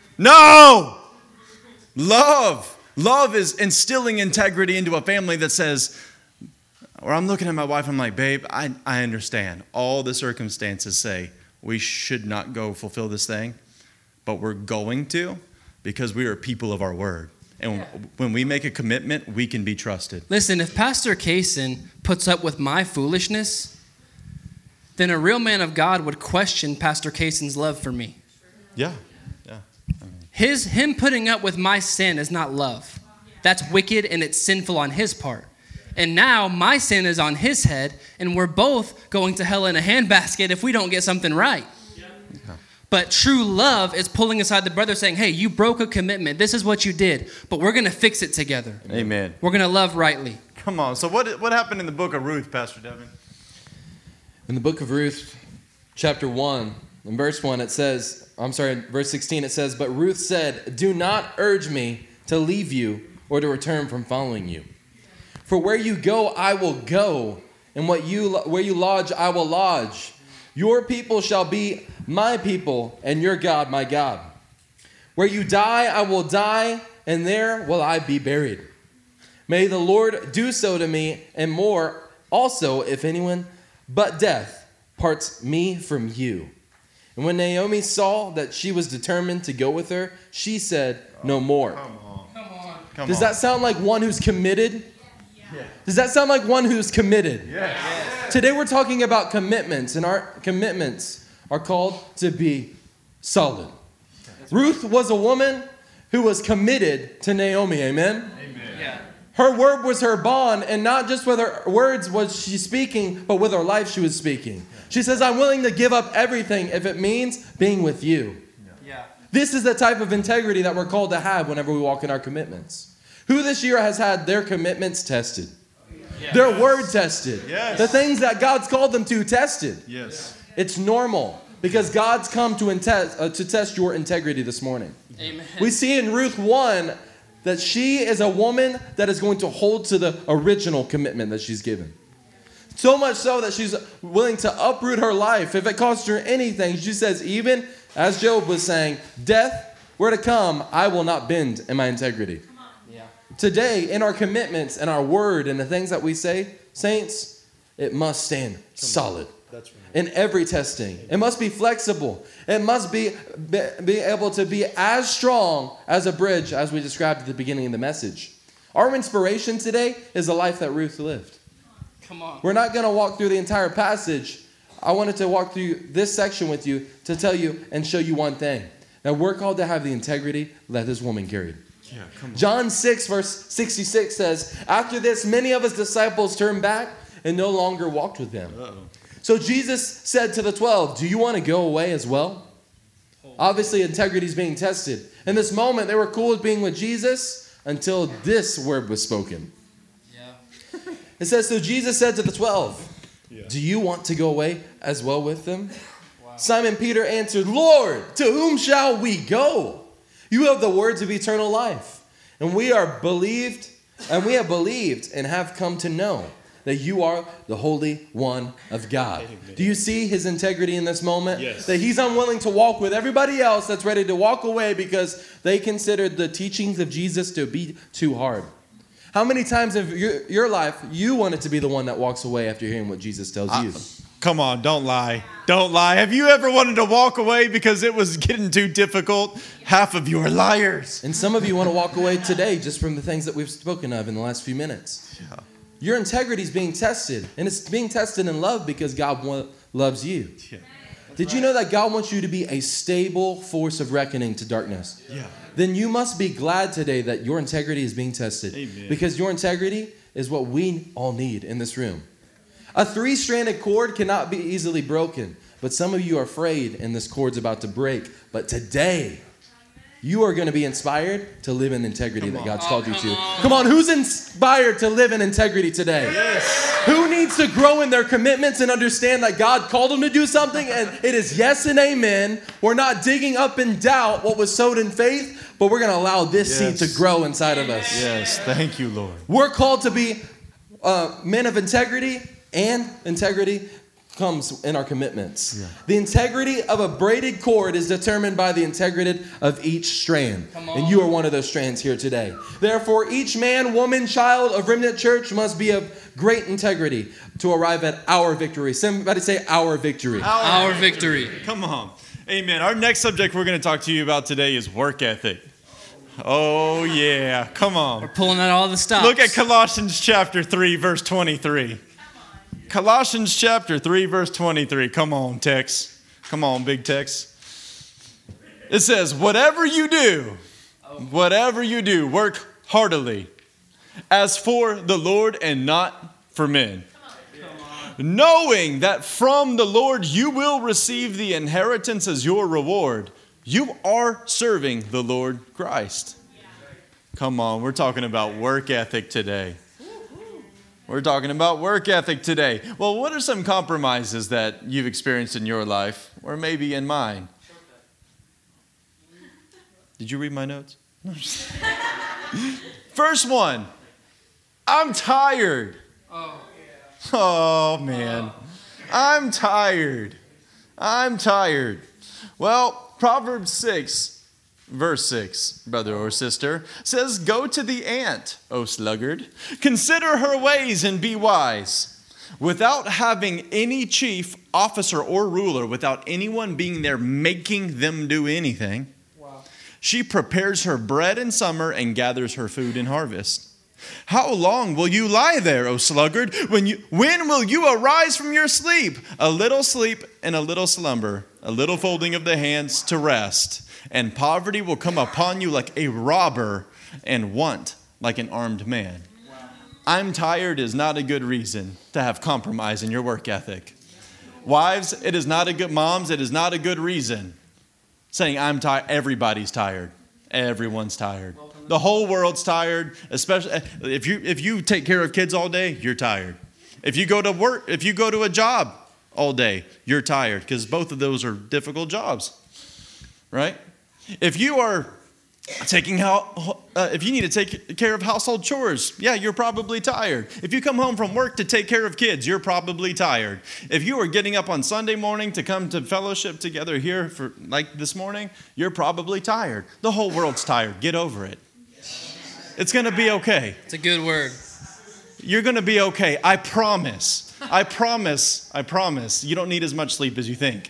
Love is instilling integrity into a family that says, or I'm looking at my wife, I'm like, babe, I understand. All the circumstances say we should not go fulfill this thing, but we're going to because we are people of our word. And when we make a commitment, we can be trusted. Listen, if Pastor Kaysen puts up with my foolishness, then a real man of God would question Pastor Kaysen's love for me. Yeah. Him putting up with my sin is not love. That's wicked and it's sinful on his part. And now my sin is on his head, and we're both going to hell in a handbasket if we don't get something right. Yeah. But true love is pulling aside the brother saying, hey, you broke a commitment. This is what you did, but we're going to fix it together. Amen. We're going to love rightly. Come on. So what happened in the book of Ruth, Pastor Devin? In the book of Ruth, chapter 1, in verse 1, verse 16, it says, but Ruth said, do not urge me to leave you or to return from following you. For where you go, I will go, and where you lodge, I will lodge. Your people shall be my people, and your God, my God. Where you die, I will die, and there will I be buried. May the Lord do so to me, and more also, if anyone but death parts me from you. And when Naomi saw that she was determined to go with her, she said, no more. Does that sound like one who's committed? Yeah. Does that sound like one who's committed? Yes. Today we're talking about commitments, and our commitments are called to be solid. Ruth was a woman who was committed to Naomi, amen? Yeah. Her word was her bond, and not just with her words was she speaking, but with her life she was speaking. She says, I'm willing to give up everything if it means being with you. Yeah. This is the type of integrity that we're called to have whenever we walk in our commitments. Who this year has had their commitments tested? Yes. Their word tested? Yes. The things that God's called them to tested? Yes. It's normal because God's come to test your integrity this morning. Amen. We see in Ruth 1 that she is a woman that is going to hold to the original commitment that she's given. So much so that she's willing to uproot her life if it costs her anything. She says, even as Job was saying, death were to come, I will not bend in my integrity. Yeah. Today, in our commitments and our word and the things that we say, saints, it must stand solid. That's right. In every testing. It must be flexible. It must be able to be as strong as a bridge as we described at the beginning of the message. Our inspiration today is the life that Ruth lived. Come on. We're not going to walk through the entire passage. I wanted to walk through this section with you to tell you and show you one thing. That we're called to have the integrity that this woman carried. Yeah, come on. John 6 verse 66 says, after this, many of his disciples turned back and no longer walked with him. Uh-oh. So Jesus said to the 12, do you want to go away as well? Obviously, integrity is being tested. In this moment, they were cool with being with Jesus until this word was spoken. Yeah. It says, so Jesus said to the 12, do you want to go away as well with them? Wow. Simon Peter answered, Lord, to whom shall we go? You have the words of eternal life. And we have believed and have come to know that you are the Holy One of God. Amen. Do you see his integrity in this moment? Yes. That he's unwilling to walk with everybody else that's ready to walk away because they considered the teachings of Jesus to be too hard. How many times in your life you wanted to be the one that walks away after hearing what Jesus tells you? Come on, don't lie. Don't lie. Have you ever wanted to walk away because it was getting too difficult? Half of you are liars. And some of you want to walk away today just from the things that we've spoken of in the last few minutes. Yeah. Your integrity is being tested, and it's being tested in love because God loves you. Yeah. Did you know that God wants you to be a stable force of reckoning to darkness? Yeah. Then you must be glad today that your integrity is being tested. Amen. Because your integrity is what we all need in this room. A 3-stranded cord cannot be easily broken, but some of you are afraid and this cord's about to break. But today, you are going to be inspired to live in integrity that God's called you to. Come on, who's inspired to live in integrity today? Yes. Who needs to grow in their commitments and understand that God called them to do something and it is yes and amen. We're not digging up in doubt what was sowed in faith, but we're going to allow this seed to grow inside of us. Yes, thank you, Lord. We're called to be men of integrity, and integrity comes in our commitments. Yeah. The integrity of a braided cord is determined by the integrity of each strand. And you are one of those strands here today. Therefore, each man, woman, child of Remnant Church must be of great integrity to arrive at our victory. Somebody say our victory. Our victory. Come on. Amen. Our next subject we're going to talk to you about today is work ethic. Oh, yeah. Come on. We're pulling out all the stops. Look at Colossians chapter 3, verse 23. Colossians chapter 3, verse 23. Come on, Tex. Come on, big Tex. It says, whatever you do, work heartily, as for the Lord and not for men. Knowing that from the Lord you will receive the inheritance as your reward. You are serving the Lord Christ. Come on, we're talking about work ethic today. We're talking about work ethic today. Well, what are some compromises that you've experienced in your life, or maybe in mine? Did you read my notes? First one, I'm tired. Oh, man. I'm tired. Well, Proverbs 6, verse 6, brother or sister, says, go to the ant, O sluggard. Consider her ways and be wise. Without having any chief, officer, or ruler, without anyone being there making them do anything, she prepares her bread in summer and gathers her food in harvest. How long will you lie there, O sluggard? When will you arise from your sleep? A little sleep and a little slumber, a little folding of the hands to rest. And poverty will come upon you like a robber, and want like an armed man. I'm tired is not a good reason to have compromise in your work ethic. Wives, it is not a good, moms, it is not a good reason. Saying I'm tired, everybody's tired. Everyone's tired. The whole world's tired, especially if you take care of kids all day, you're tired. If you go to work, if you go to a job all day, you're tired, because both of those are difficult jobs, right? If you are if you need to take care of household chores, yeah, you're probably tired. If you come home from work to take care of kids, you're probably tired. If you are getting up on Sunday morning to come to fellowship together here for like this morning, you're probably tired. The whole world's tired. Get over it. It's going to be okay. It's a good word. You're going to be okay. I promise. I promise. You don't need as much sleep as you think.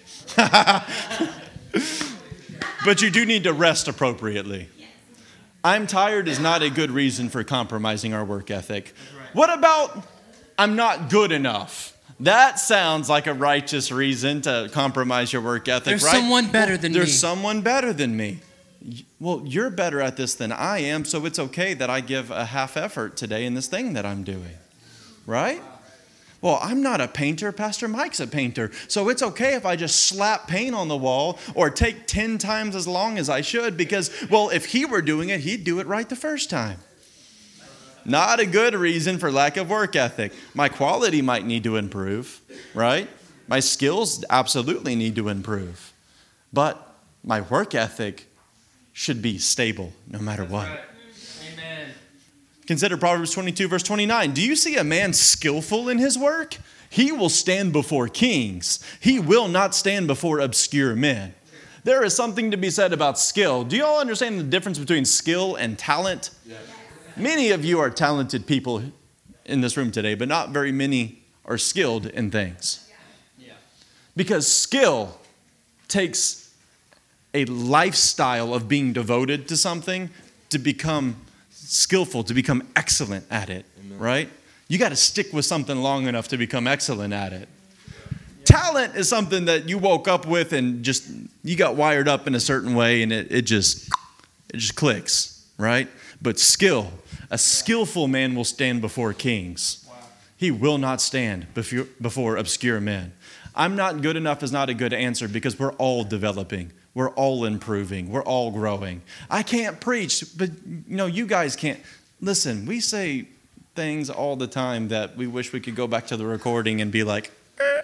But you do need to rest appropriately. I'm tired is not a good reason for compromising our work ethic. What about I'm not good enough? That sounds like a righteous reason to compromise your work ethic, There's right? someone better than me. There's someone better than me. Well, you're better at this than I am, so it's okay that I give a half effort today in this thing that I'm doing, right? Well, I'm not a painter. Pastor Mike's a painter. So it's okay if I just slap paint on the wall or take 10 times as long as I should because, well, if he were doing it, he'd do it right the first time. Not a good reason for lack of work ethic. My quality might need to improve, right? My skills absolutely need to improve. But my work ethic should be stable no matter what. Amen. Consider Proverbs 22, verse 29. Do you see a man skillful in his work? He will stand before kings. He will not stand before obscure men. There is something to be said about skill. Do you all understand the difference between skill and talent? Yes. Many of you are talented people in this room today, but not very many are skilled in things. Yeah. Because skill takes a lifestyle of being devoted to something to become skillful, to become excellent at it. Amen. Right? You got to stick with something long enough to become excellent at it. Talent is something that you woke up with and just you got wired up in a certain way and it just clicks, right? But skill, A skillful man will stand before kings. He will not stand before obscure men. I'm not good enough is not a good answer because we're all developing. We're all improving. We're all growing. I can't preach, but you guys can't. Listen, we say things all the time that we wish we could go back to the recording and be like,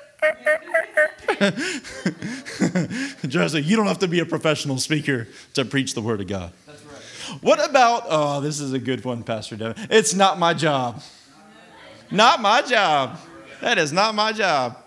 Jesse, you don't have to be a professional speaker to preach the word of God. That's right. What about, this is a good one, Pastor Devin. It's not my job. Not my job. That is not my job.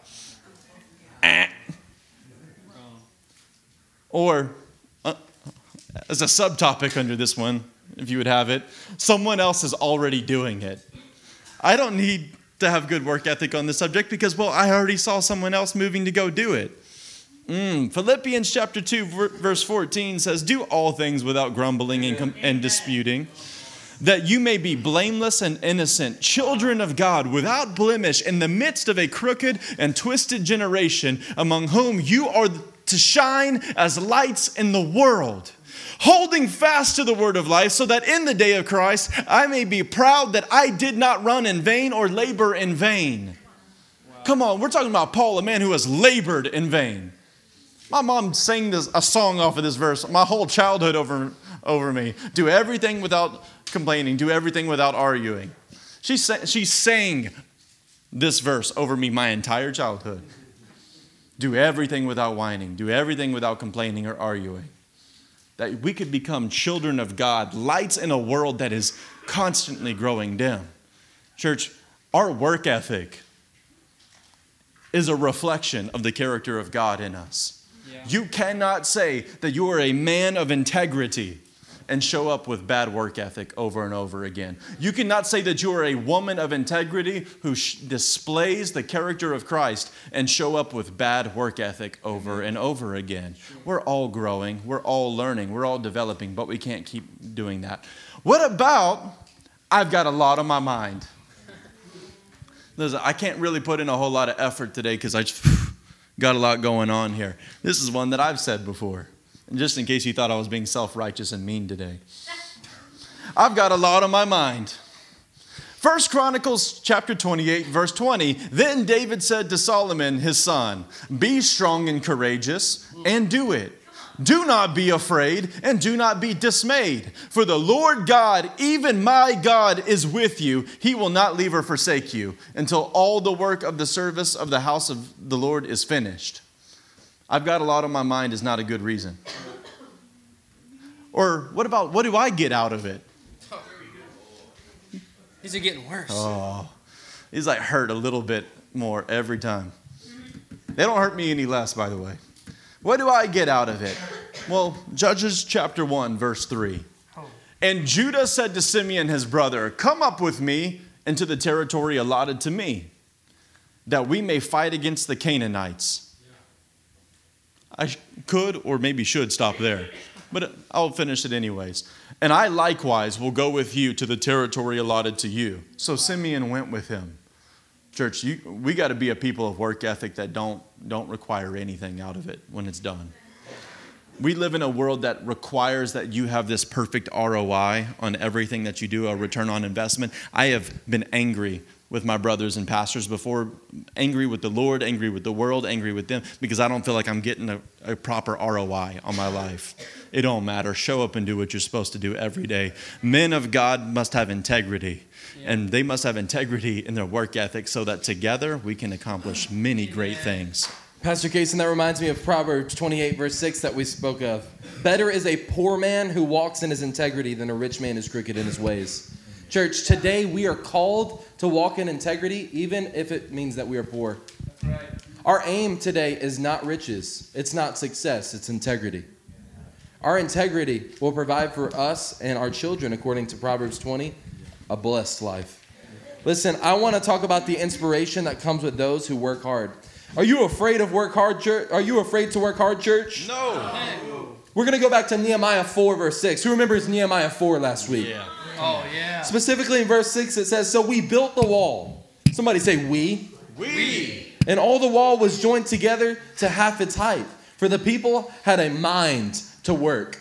Or, as a subtopic under this one, if you would have it, someone else is already doing it. I don't need to have good work ethic on this subject because, I already saw someone else moving to go do it. Philippians chapter 2, verse 14 says, do all things without grumbling and disputing, that you may be blameless and innocent, children of God, without blemish, in the midst of a crooked and twisted generation, among whom you are to shine as lights in the world, holding fast to the word of life, so that in the day of Christ I may be proud that I did not run in vain or labor in vain. Wow. Come on, we're talking about Paul, a man who has labored in vain. My mom sang a song off of this verse my whole childhood over me. Do everything without complaining. Do everything without arguing. She sang this verse over me my entire childhood. Do everything without whining. Do everything without complaining or arguing. That we could become children of God, lights in a world that is constantly growing dim. Church, our work ethic is a reflection of the character of God in us. Yeah. You cannot say that you are a man of integrity and show up with bad work ethic over and over again. You cannot say that you are a woman of integrity who displays the character of Christ and show up with bad work ethic over and over again. We're all growing, we're all learning, we're all developing, but we can't keep doing that. What about, I've got a lot on my mind? Listen, I can't really put in a whole lot of effort today because I just got a lot going on here. This is one that I've said before. Just in case you thought I was being self-righteous and mean today. I've got a lot on my mind. 1 Chronicles chapter 28, verse 20. Then David said to Solomon, his son, be strong and courageous, and do it. Do not be afraid, and do not be dismayed. For the Lord God, even my God, is with you. He will not leave or forsake you until all the work of the service of the house of the Lord is finished. I've got a lot on my mind is not a good reason. Or what do I get out of it? These are getting worse. Oh, these hurt a little bit more every time. They don't hurt me any less, by the way. What do I get out of it? Well, Judges chapter 1, verse 3. And Judah said to Simeon, his brother, come up with me into the territory allotted to me, that we may fight against the Canaanites. I could or maybe should stop there, but I'll finish it anyways. And I likewise will go with you to the territory allotted to you. So Simeon went with him. Church, we got to be a people of work ethic that don't require anything out of it when it's done. We live in a world that requires that you have this perfect ROI on everything that you do, a return on investment. I have been angry with my brothers and pastors before, angry with the Lord, angry with the world, angry with them, because I don't feel like I'm getting a proper ROI on my life. It don't matter. Show up and do what you're supposed to do every day. Men of God must have integrity, and they must have integrity in their work ethic so that together we can accomplish many great things. Pastor Cason, that reminds me of Proverbs 28, verse 6 that we spoke of. Better is a poor man who walks in his integrity than a rich man who's crooked in his ways. Church, today we are called to walk in integrity, even if it means that we are poor. That's right. Our aim today is not riches. It's not success. It's integrity. Our integrity will provide for us and our children, according to Proverbs 20, a blessed life. Listen, I want to talk about the inspiration that comes with those who work hard. Are you afraid of work hard, church? Are you afraid to work hard, church? No. We're going to go back to Nehemiah 4, verse 6. Who remembers Nehemiah 4 last week? Yeah. Oh, yeah. Specifically in verse 6, it says, so we built the wall. Somebody say, we. We. And all the wall was joined together to half its height. For the people had a mind to work.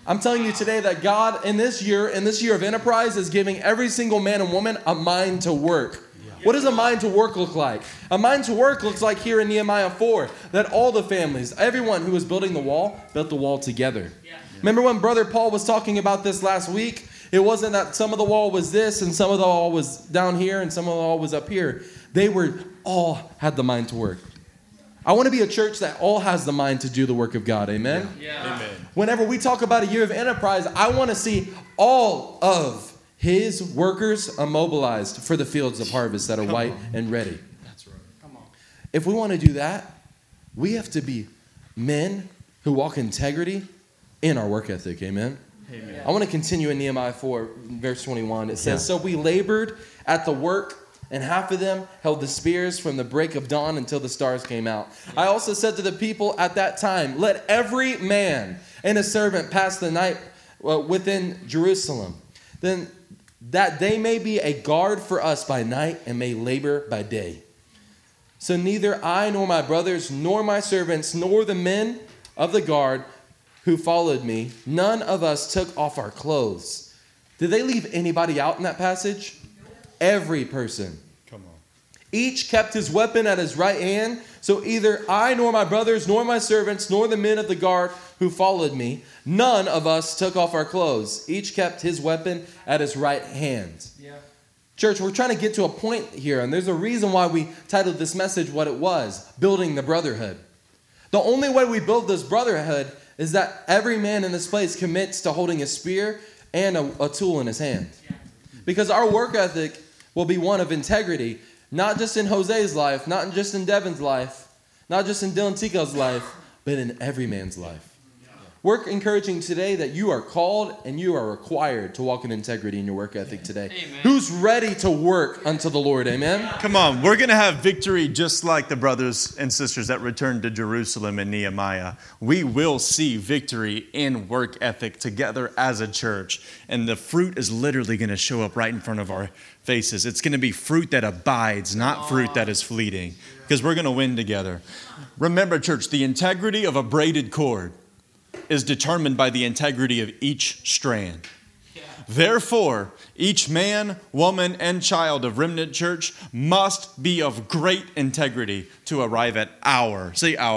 I'm telling you today that God in this year of enterprise is giving every single man and woman a mind to work. What does a mind to work look like? A mind to work looks like here in Nehemiah 4, that all the families, everyone who was building the wall, built the wall together. Remember when Brother Paul was talking about this last week? It wasn't that some of the wall was this and some of the wall was down here and some of the wall was up here. They were all had the mind to work. I want to be a church that all has the mind to do the work of God. Amen? Amen. Whenever we talk about a year of enterprise, I want to see all of his workers immobilized for the fields of harvest that are white and ready. That's right. Come on. If we want to do that, we have to be men who walk in integrity in our work ethic. Amen? Amen. I want to continue in Nehemiah 4, verse 21. It says, So we labored at the work, and half of them held the spears from the break of dawn until the stars came out. I also said to the people at that time, Let every man and his servant pass the night within Jerusalem, then that they may be a guard for us by night and may labor by day. So neither I nor my brothers nor my servants nor the men of the guard who followed me, none of us took off our clothes. Did they leave anybody out in that passage? Every person. Come on. Each kept his weapon at his right hand. So either I nor my brothers nor my servants nor the men of the guard who followed me, none of us took off our clothes. Each kept his weapon at his right hand. Yeah. Church, we're trying to get to a point here, and there's a reason why we titled this message what it was, Building the Brotherhood. The only way we build this brotherhood is that every man in this place commits to holding a spear and a tool in his hand. Because our work ethic will be one of integrity, not just in Jose's life, not just in Devin's life, not just in Dylan Tico's life, but in every man's life. We're encouraging today that you are called and you are required to walk in integrity in your work ethic today. Amen. Who's ready to work unto the Lord? Amen? Come on, we're going to have victory just like the brothers and sisters that returned to Jerusalem in Nehemiah. We will see victory in work ethic together as a church. And the fruit is literally going to show up right in front of our faces. It's going to be fruit that abides, not fruit that is fleeting. Because we're going to win together. Remember, church, the integrity of a braided cord is determined by the integrity of each strand. Therefore, each man, woman, and child of Remnant Church must be of great integrity to arrive at our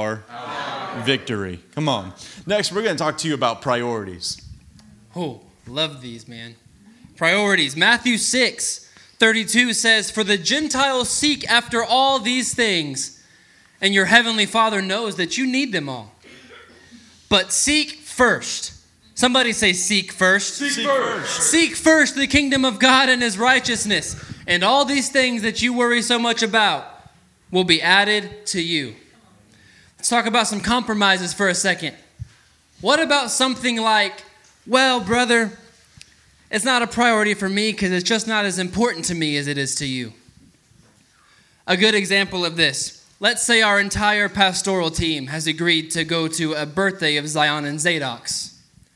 victory. Come on. Next, we're going to talk to you about priorities. Oh, love these, man. Priorities. Matthew 6:32 says, For the Gentiles seek after all these things, and your heavenly Father knows that you need them all. But seek first. Somebody say seek first. Seek first. Seek first the kingdom of God and his righteousness, and all these things that you worry so much about will be added to you. Let's talk about some compromises for a second. What about something like, well, brother, it's not a priority for me because it's just not as important to me as it is to you. A good example of this. Let's say our entire pastoral team has agreed to go to a birthday of Zion and Zadok's.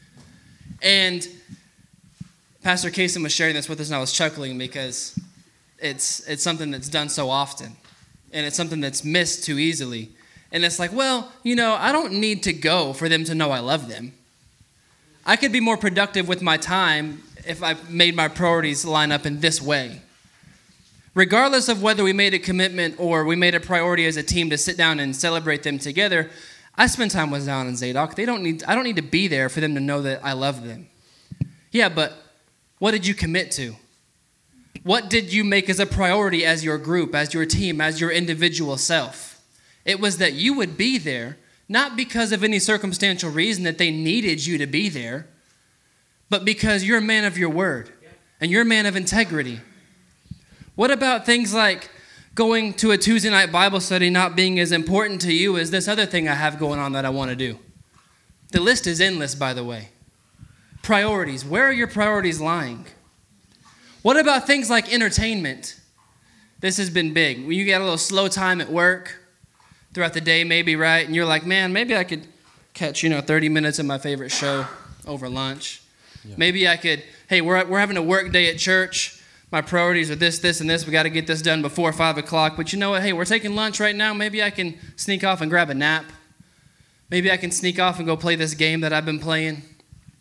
And Pastor Kaysen was sharing this with us, and I was chuckling because it's something that's done so often. And it's something that's missed too easily. And it's like, well, I don't need to go for them to know I love them. I could be more productive with my time if I made my priorities line up in this way. Regardless of whether we made a commitment or we made a priority as a team to sit down and celebrate them together, I spend time with Zion and Zadok. I don't need to be there for them to know that I love them. Yeah, but what did you commit to? What did you make as a priority as your group, as your team, as your individual self? It was that you would be there, not because of any circumstantial reason that they needed you to be there, but because you're a man of your word and you're a man of integrity. What about things like going to a Tuesday night Bible study not being as important to you as this other thing I have going on that I want to do? The list is endless, by the way. Priorities. Where are your priorities lying? What about things like entertainment? This has been big. When you get a little slow time at work throughout the day, maybe, right? And you're like, man, maybe I could catch, 30 minutes of my favorite show over lunch. Yeah. Maybe I could, hey, we're having a work day at church. My priorities are this, and this. We got to get this done before 5 o'clock. But you know what? Hey, we're taking lunch right now. Maybe I can sneak off and grab a nap. Maybe I can sneak off and go play this game that I've been playing.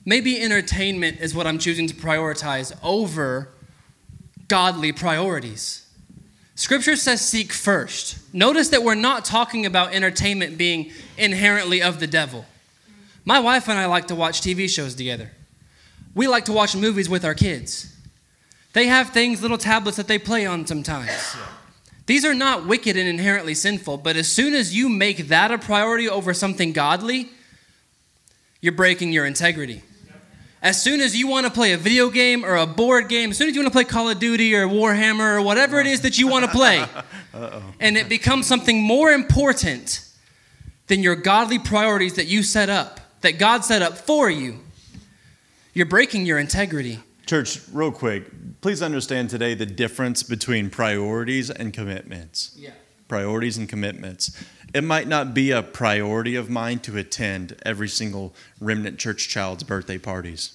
Maybe entertainment is what I'm choosing to prioritize over godly priorities. Scripture says seek first. Notice that we're not talking about entertainment being inherently of the devil. My wife and I like to watch TV shows together. We like to watch movies with our kids. They have things, little tablets that they play on sometimes. These are not wicked and inherently sinful, but as soon as you make that a priority over something godly, you're breaking your integrity. As soon as you want to play a video game or a board game, as soon as you want to play Call of Duty or Warhammer or whatever it is that you want to play, and it becomes something more important than your godly priorities that you set up, that God set up for you, you're breaking your integrity. Church, real quick, please understand today the difference between priorities and commitments. Yeah. Priorities and commitments. It might not be a priority of mine to attend every single Remnant Church child's birthday parties.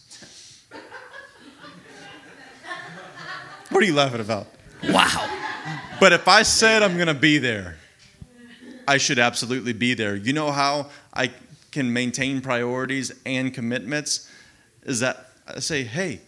What are you laughing about? Wow. But if I said I'm going to be there, I should absolutely be there. You know how I can maintain priorities and commitments? Is that I say, hey,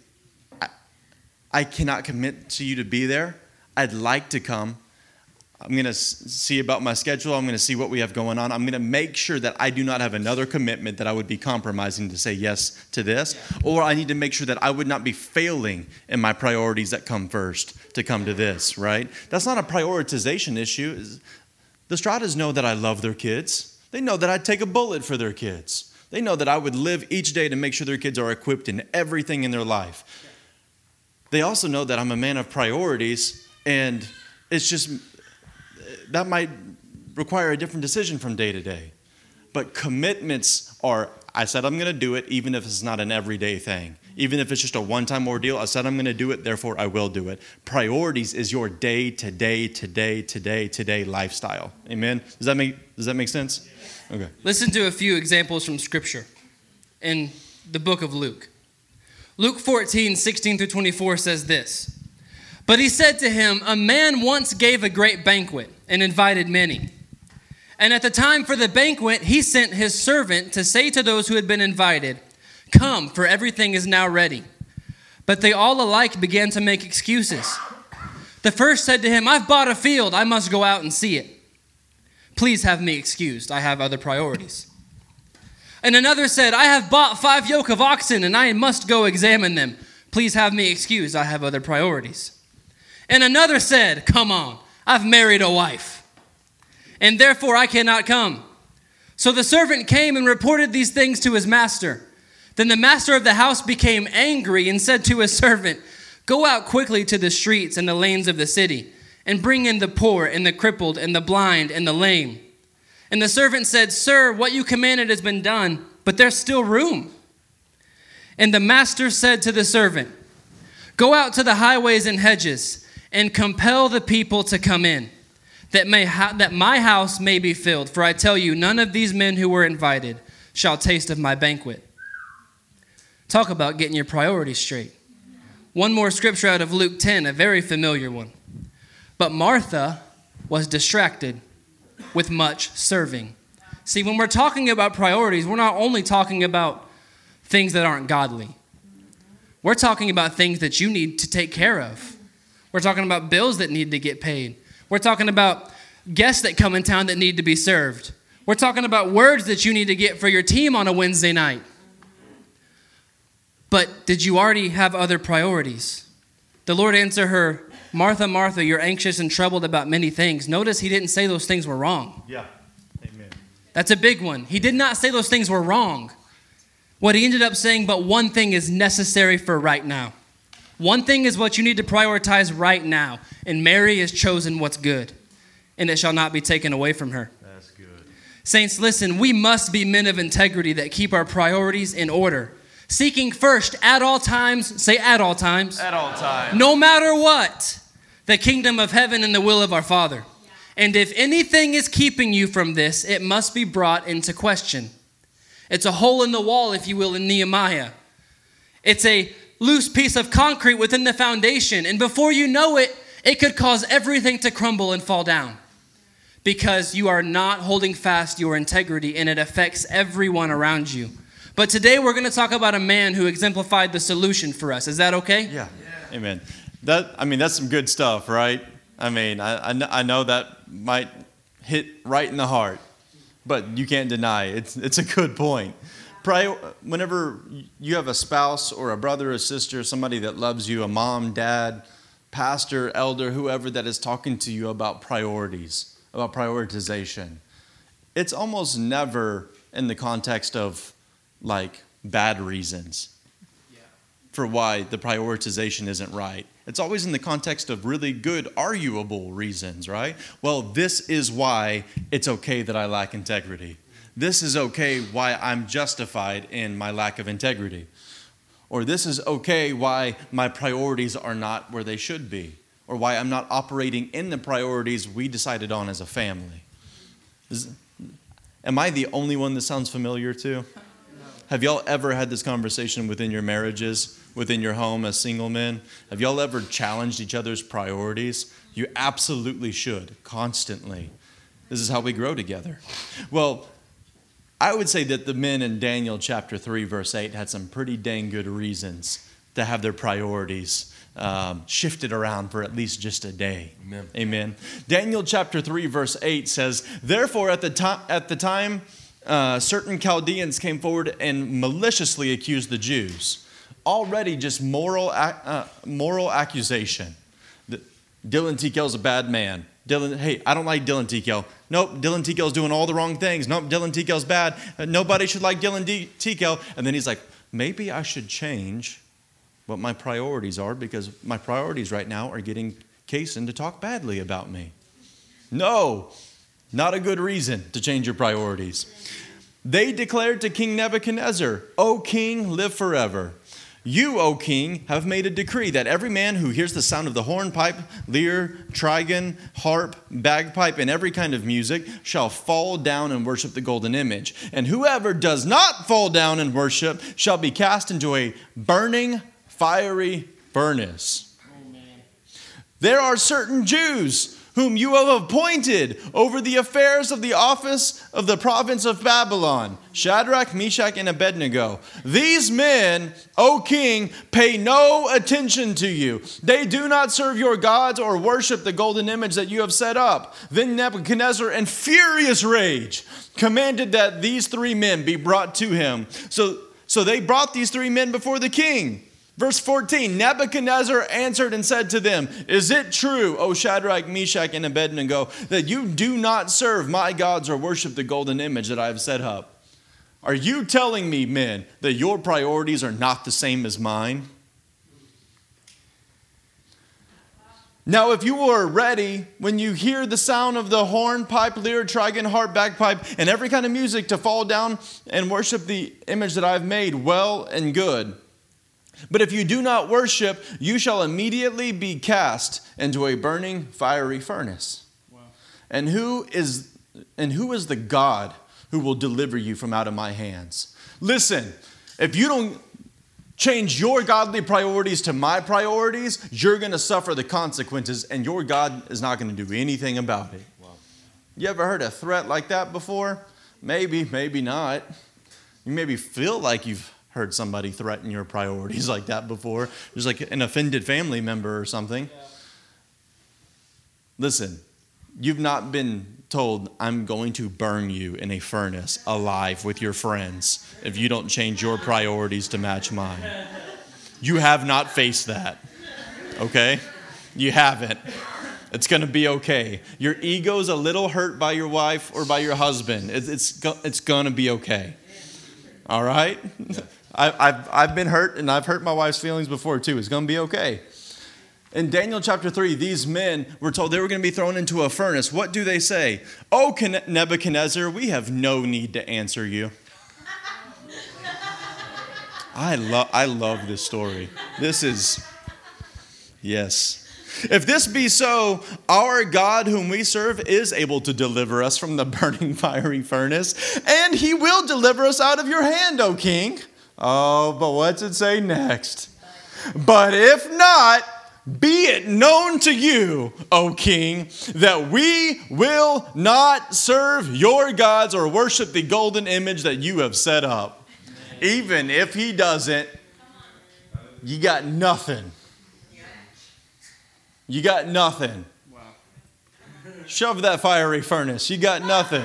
I cannot commit to you to be there. I'd like to come. I'm going to see about my schedule. I'm going to see what we have going on. I'm going to make sure that I do not have another commitment that I would be compromising to say yes to this. Or I need to make sure that I would not be failing in my priorities that come first to come to this, right? That's not a prioritization issue. The Stratas know that I love their kids. They know that I'd take a bullet for their kids. They know that I would live each day to make sure their kids are equipped in everything in their life. They also know that I'm a man of priorities, and it's just that might require a different decision from day to day. But commitments are, I said I'm going to do it even if it's not an everyday thing. Even if it's just a one-time ordeal, I said I'm going to do it, therefore I will do it. Priorities is your day-to-day lifestyle. Amen? Does that make sense? Okay. Listen to a few examples from Scripture in the book of Luke. Luke 14, 16 through 24 says this. But he said to him, a man once gave a great banquet and invited many. And at the time for the banquet, he sent his servant to say to those who had been invited, come, for everything is now ready. But they all alike began to make excuses. The first said to him, I've bought a field, I must go out and see it. Please have me excused, I have other priorities. And another said, I have bought 5 yoke of oxen, and I must go examine them. Please have me excused, I have other priorities. And another said, come on, I've married a wife, and therefore I cannot come. So the servant came and reported these things to his master. Then the master of the house became angry and said to his servant, go out quickly to the streets and the lanes of the city, and bring in the poor and the crippled and the blind and the lame. And the servant said, sir, what you commanded has been done, but there's still room. And the master said to the servant, go out to the highways and hedges and compel the people to come in, that my house may be filled. For I tell you, none of these men who were invited shall taste of my banquet. Talk about getting your priorities straight. One more scripture out of Luke 10, a very familiar one. But Martha was distracted with much serving. See, when we're talking about priorities, we're not only talking about things that aren't godly. We're talking about things that you need to take care of. We're talking about bills that need to get paid. We're talking about guests that come in town that need to be served. We're talking about words that you need to get for your team on a Wednesday night. But did you already have other priorities? The Lord answered her, Martha, Martha, you're anxious and troubled about many things. Notice he didn't say those things were wrong. Yeah. Amen. That's a big one. He did not say those things were wrong. What he ended up saying, but one thing is necessary for right now. One thing is what you need to prioritize right now. And Mary has chosen what's good, and it shall not be taken away from her. That's good. Saints, listen, we must be men of integrity that keep our priorities in order. Seeking first at all times, say at all times. At all times. No matter what, the kingdom of heaven and the will of our Father. And if anything is keeping you from this, it must be brought into question. It's a hole in the wall, if you will, in Nehemiah. It's a loose piece of concrete within the foundation. And before you know it, it could cause everything to crumble and fall down. Because you are not holding fast your integrity, and it affects everyone around you. But today we're going to talk about a man who exemplified the solution for us. Is that okay? Yeah. Amen. That's some good stuff, right? I know that might hit right in the heart, but you can't deny it. It's a good point. Whenever you have a spouse or a brother or sister, somebody that loves you, a mom, dad, pastor, elder, whoever that is talking to you about priorities, about prioritization, it's almost never in the context of like bad reasons for why the prioritization isn't right. It's always in the context of really good, arguable reasons, right? Well, this is why it's okay that I lack integrity. This is okay why I'm justified in my lack of integrity. Or this is okay why my priorities are not where they should be. Or why I'm not operating in the priorities we decided on as a family. Am I the only one that sounds familiar to? Have y'all ever had this conversation within your marriages, within your home as single men? Have y'all ever challenged each other's priorities? You absolutely should, constantly. This is how we grow together. Well, I would say that the men in Daniel chapter 3, verse 8 had some pretty dang good reasons to have their priorities shifted around for at least just a day. Amen. Amen. Daniel chapter 3, verse 8 says, "Therefore at the time certain Chaldeans came forward and maliciously accused the Jews." Already just moral accusation. Dylan Tekel's a bad man. Hey, I don't like Dylan Tekel. Nope, Dylan Tekel's doing all the wrong things. Nope, Dylan Tekel's bad. Nobody should like Dylan Tekel. And then he's like, maybe I should change what my priorities are because my priorities right now are getting Kaysen to talk badly about me. No, not a good reason to change your priorities. They declared to King Nebuchadnezzar, "O king, live forever. You, O king, have made a decree that every man who hears the sound of the hornpipe, lyre, trigon, harp, bagpipe, and every kind of music shall fall down and worship the golden image. And whoever does not fall down and worship shall be cast into a burning, fiery furnace." There are certain Jews whom you have appointed over the affairs of the office of the province of Babylon, Shadrach, Meshach, and Abednego. These men, O king, pay no attention to you. They do not serve your gods or worship the golden image that you have set up. Then Nebuchadnezzar, in furious rage, commanded that these three men be brought to him. So they brought these three men before the king. Verse 14, Nebuchadnezzar answered and said to them, "Is it true, O Shadrach, Meshach, and Abednego, that you do not serve my gods or worship the golden image that I have set up? Are you telling me, men, that your priorities are not the same as mine?" Now, if you are ready, when you hear the sound of the horn, pipe, lyre, trigon, harp, bagpipe, and every kind of music to fall down and worship the image that I have made, well and good. But if you do not worship, you shall immediately be cast into a burning, fiery furnace. Wow. And who is the God who will deliver you from out of my hands? Listen, if you don't change your godly priorities to my priorities, you're going to suffer the consequences, and your God is not going to do anything about it. Wow. You ever heard a threat like that before? Maybe, maybe not. You maybe feel like you've heard somebody threaten your priorities like that before. There's like an offended family member or something. Yeah. Listen, you've not been told, "I'm going to burn you in a furnace alive with your friends if you don't change your priorities to match mine." You have not faced that, okay? You haven't. It's going to be okay. Your ego's a little hurt by your wife or by your husband. It's going to be okay. All right? I've been hurt, and I've hurt my wife's feelings before too. It's going to be okay. In Daniel chapter 3, these men were told they were going to be thrown into a furnace. What do they say? "O Nebuchadnezzar, we have no need to answer you." I love this story. This is, yes. "If this be so, our God whom we serve is able to deliver us from the burning fiery furnace, and he will deliver us out of your hand, O king." Oh, but what's it say next? "But if not, be it known to you, O king, that we will not serve your gods or worship the golden image that you have set up." Even if he doesn't, you got nothing. You got nothing. Shove that fiery furnace. You got nothing.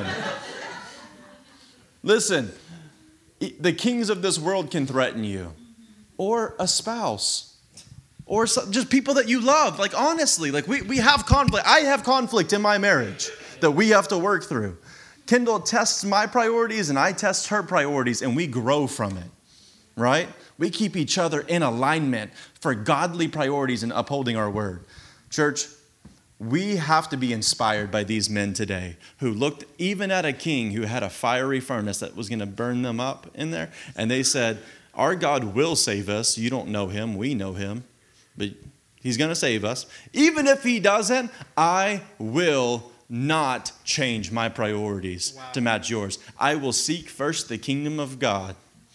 Listen, the kings of this world can threaten you, or a spouse, or just people that you love. Like, honestly, like we have conflict. I have conflict in my marriage that we have to work through. Kendall tests my priorities and I test her priorities, and we grow from it, right? We keep each other in alignment for godly priorities and upholding our word. Church, we have to be inspired by these men today who looked even at a king who had a fiery furnace that was going to burn them up in there. And they said, our God will save us. You don't know him. We know him. But he's going to save us. Even if he doesn't, I will not change my priorities to match yours. I will seek first the kingdom of God,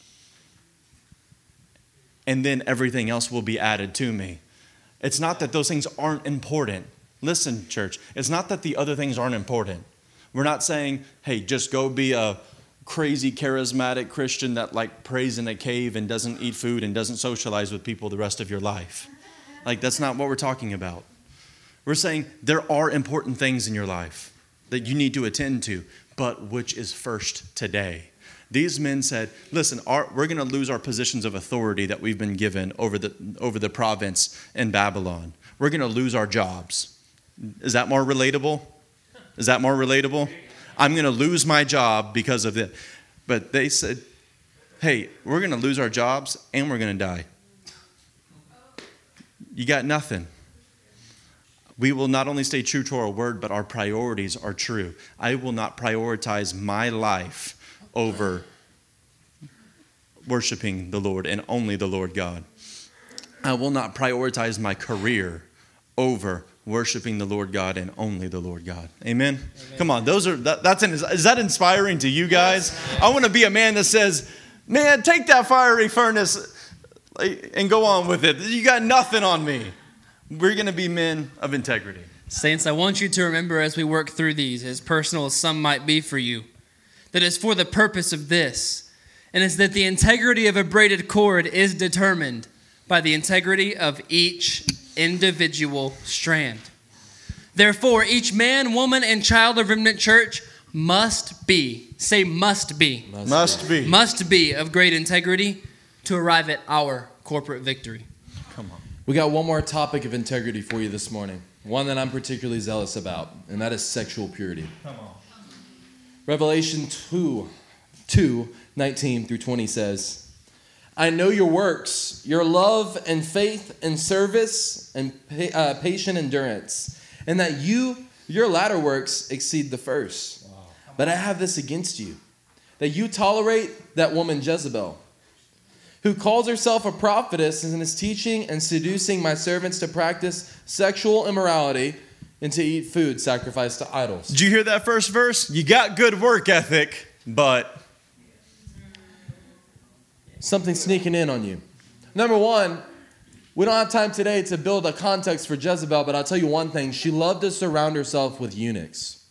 and then everything else will be added to me. It's not that those things aren't important. Listen, church, it's not that the other things aren't important. We're not saying, hey, just go be a crazy charismatic Christian that like prays in a cave and doesn't eat food and doesn't socialize with people the rest of your life. Like, that's not what we're talking about. We're saying there are important things in your life that you need to attend to, but which is first today? These men said, listen, we're going to lose our positions of authority that we've been given over the province in Babylon. We're going to lose our jobs. Is that more relatable? Is that more relatable? I'm going to lose my job because of it. But they said, hey, we're going to lose our jobs and we're going to die. You got nothing. We will not only stay true to our word, but our priorities are true. I will not prioritize my life over worshiping the Lord and only the Lord God. I will not prioritize my career over worshiping the Lord God and only the Lord God. Amen? Come on, is that inspiring to you guys? I want to be a man that says, man, take that fiery furnace and go on with it. You got nothing on me. We're going to be men of integrity. Saints, I want you to remember as we work through these, as personal as some might be for you, that it's for the purpose of this. And it's that the integrity of a braided cord is determined by the integrity of each individual strand. Therefore, each man, woman, and child of Remnant Church must be of great integrity to arrive at our corporate victory. Come on. We got one more topic of integrity for you this morning, one that I'm particularly zealous about, and that is sexual purity. Come on. Revelation 2:19 through 20 says, I know your works, your love and faith and service and patient endurance, and that your latter works exceed the first. Wow. But I have this against you, that you tolerate that woman Jezebel, who calls herself a prophetess and is teaching and seducing my servants to practice sexual immorality and to eat food sacrificed to idols. Did you hear that first verse? You got good work ethic, but something sneaking in on you. Number one, we don't have time today to build a context for Jezebel, but I'll tell you one thing. She loved to surround herself with eunuchs.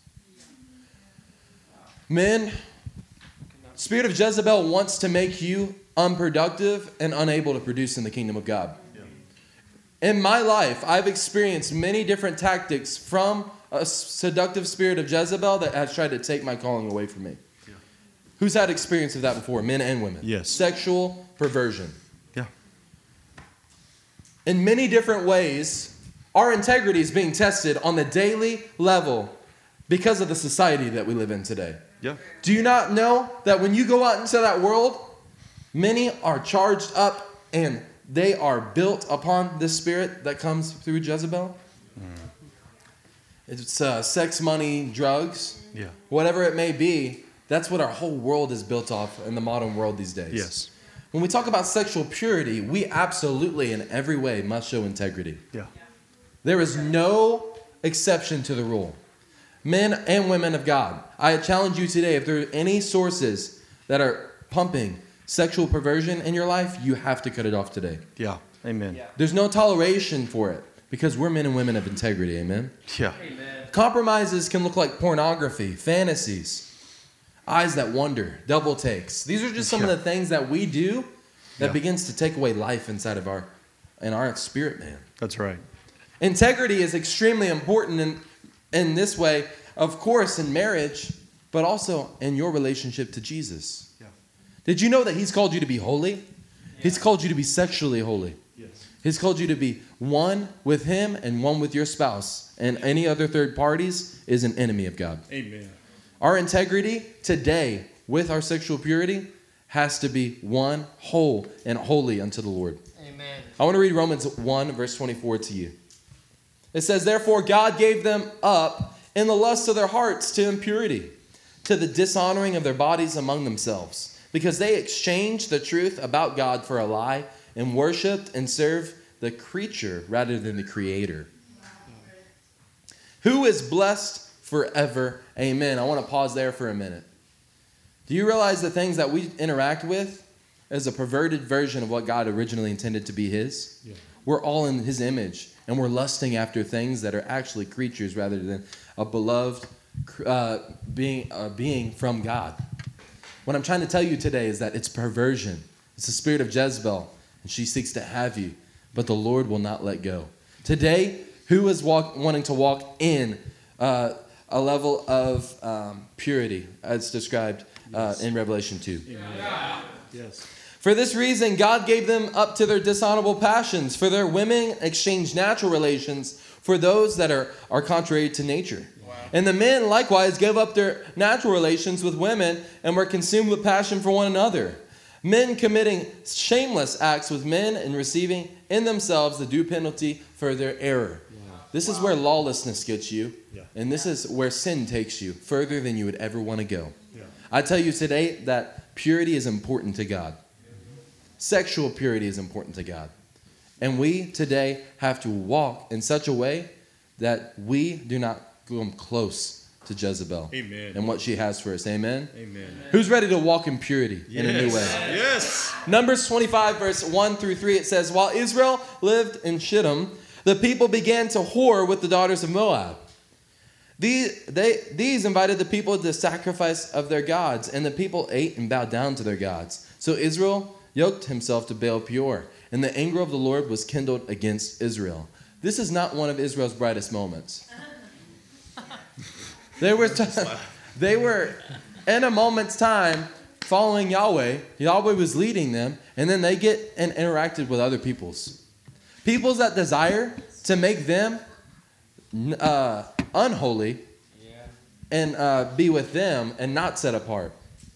Men, spirit of Jezebel wants to make you unproductive and unable to produce in the kingdom of God. In my life, I've experienced many different tactics from a seductive spirit of Jezebel that has tried to take my calling away from me. Yeah. Who's had experience of that before, men and women? Yes. Sexual perversion. Yeah. In many different ways, our integrity is being tested on the daily level because of the society that we live in today. Yeah. Do you not know that when you go out into that world, many are charged up and they are built upon this spirit that comes through Jezebel? It's sex, money, drugs, whatever it may be. That's what our whole world is built off in the modern world these days. Yes. When we talk about sexual purity, we absolutely in every way must show integrity. Yeah. There is no exception to the rule. Men and women of God, I challenge you today, if there are any sources that are pumping sexual perversion in your life, you have to cut it off today. Yeah. Amen. Yeah. There's no toleration for it because we're men and women of integrity. Amen? Yeah. Amen. Compromises can look like pornography, fantasies, eyes that wonder, double takes. These are just some of the things that we do that begins to take away life inside of our spirit, man. That's right. Integrity is extremely important in this way, of course, in marriage, but also in your relationship to Jesus. Yeah. Did you know that he's called you to be holy? Yeah. He's called you to be sexually holy. Yes. He's called you to be one with him and one with your spouse. And any other third parties is an enemy of God. Amen. Our integrity today with our sexual purity has to be one, whole, and holy unto the Lord. Amen. I want to read Romans 1, verse 24 to you. It says, therefore God gave them up in the lust of their hearts to impurity, to the dishonoring of their bodies among themselves, because they exchanged the truth about God for a lie and worshipped and served the creature rather than the Creator, who is blessed forever. Amen. I want to pause there for a minute. Do you realize the things that we interact with is a perverted version of what God originally intended to be his? Yeah. We're all in his image, and we're lusting after things that are actually creatures rather than a beloved being from God. What I'm trying to tell you today is that it's perversion. It's the spirit of Jezebel, and she seeks to have you, but the Lord will not let go. Today, who is wanting to walk in a level of purity as described in Revelation 2? Yeah. Yes. For this reason, God gave them up to their dishonorable passions. For their women exchanged natural relations for those that are contrary to nature. Wow. And the men likewise gave up their natural relations with women and were consumed with passion for one another. Men committing shameless acts with men and receiving in themselves the due penalty for their error. Wow. This is where lawlessness gets you. Yeah. And this is where sin takes you further than you would ever want to go. Yeah. I tell you today that purity is important to God. Sexual purity is important to God. And we today have to walk in such a way that we do not come close to Jezebel. Amen. And what she has for us. Amen? Amen. Who's ready to walk in purity in a new way? Yes. Numbers 25, verse 1 through 3, it says, while Israel lived in Shittim, the people began to whore with the daughters of Moab. These invited the people to the sacrifice of their gods, and the people ate and bowed down to their gods. So Israel yoked himself to Baal Peor, and the anger of the Lord was kindled against Israel. This is not one of Israel's brightest moments. They were in a moment's time following Yahweh. Yahweh was leading them, and then they get and interacted with other peoples that desire to make them unholy and be with them and not set apart.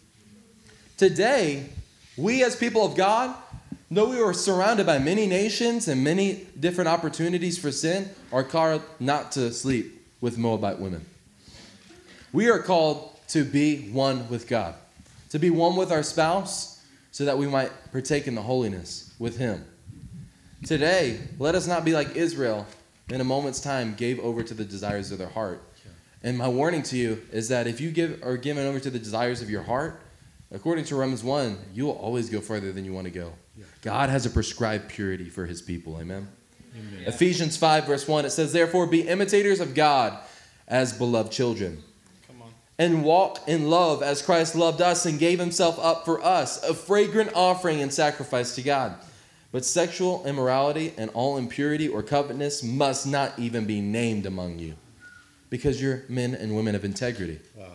Today, we as people of God, though we were surrounded by many nations and many different opportunities for sin, are called not to sleep with Moabite women. We are called to be one with God, to be one with our spouse so that we might partake in the holiness with him. Today, let us not be like Israel in a moment's time gave over to the desires of their heart. And my warning to you is that if you are given over to the desires of your heart, according to Romans 1, you will always go further than you want to go. Yeah. God has a prescribed purity for his people. Amen? Amen. Yeah. Ephesians 5, verse 1, it says, therefore, be imitators of God as beloved children. Come on. And walk in love as Christ loved us and gave himself up for us, a fragrant offering and sacrifice to God. But sexual immorality and all impurity or covetousness must not even be named among you, because you're men and women of integrity. Wow.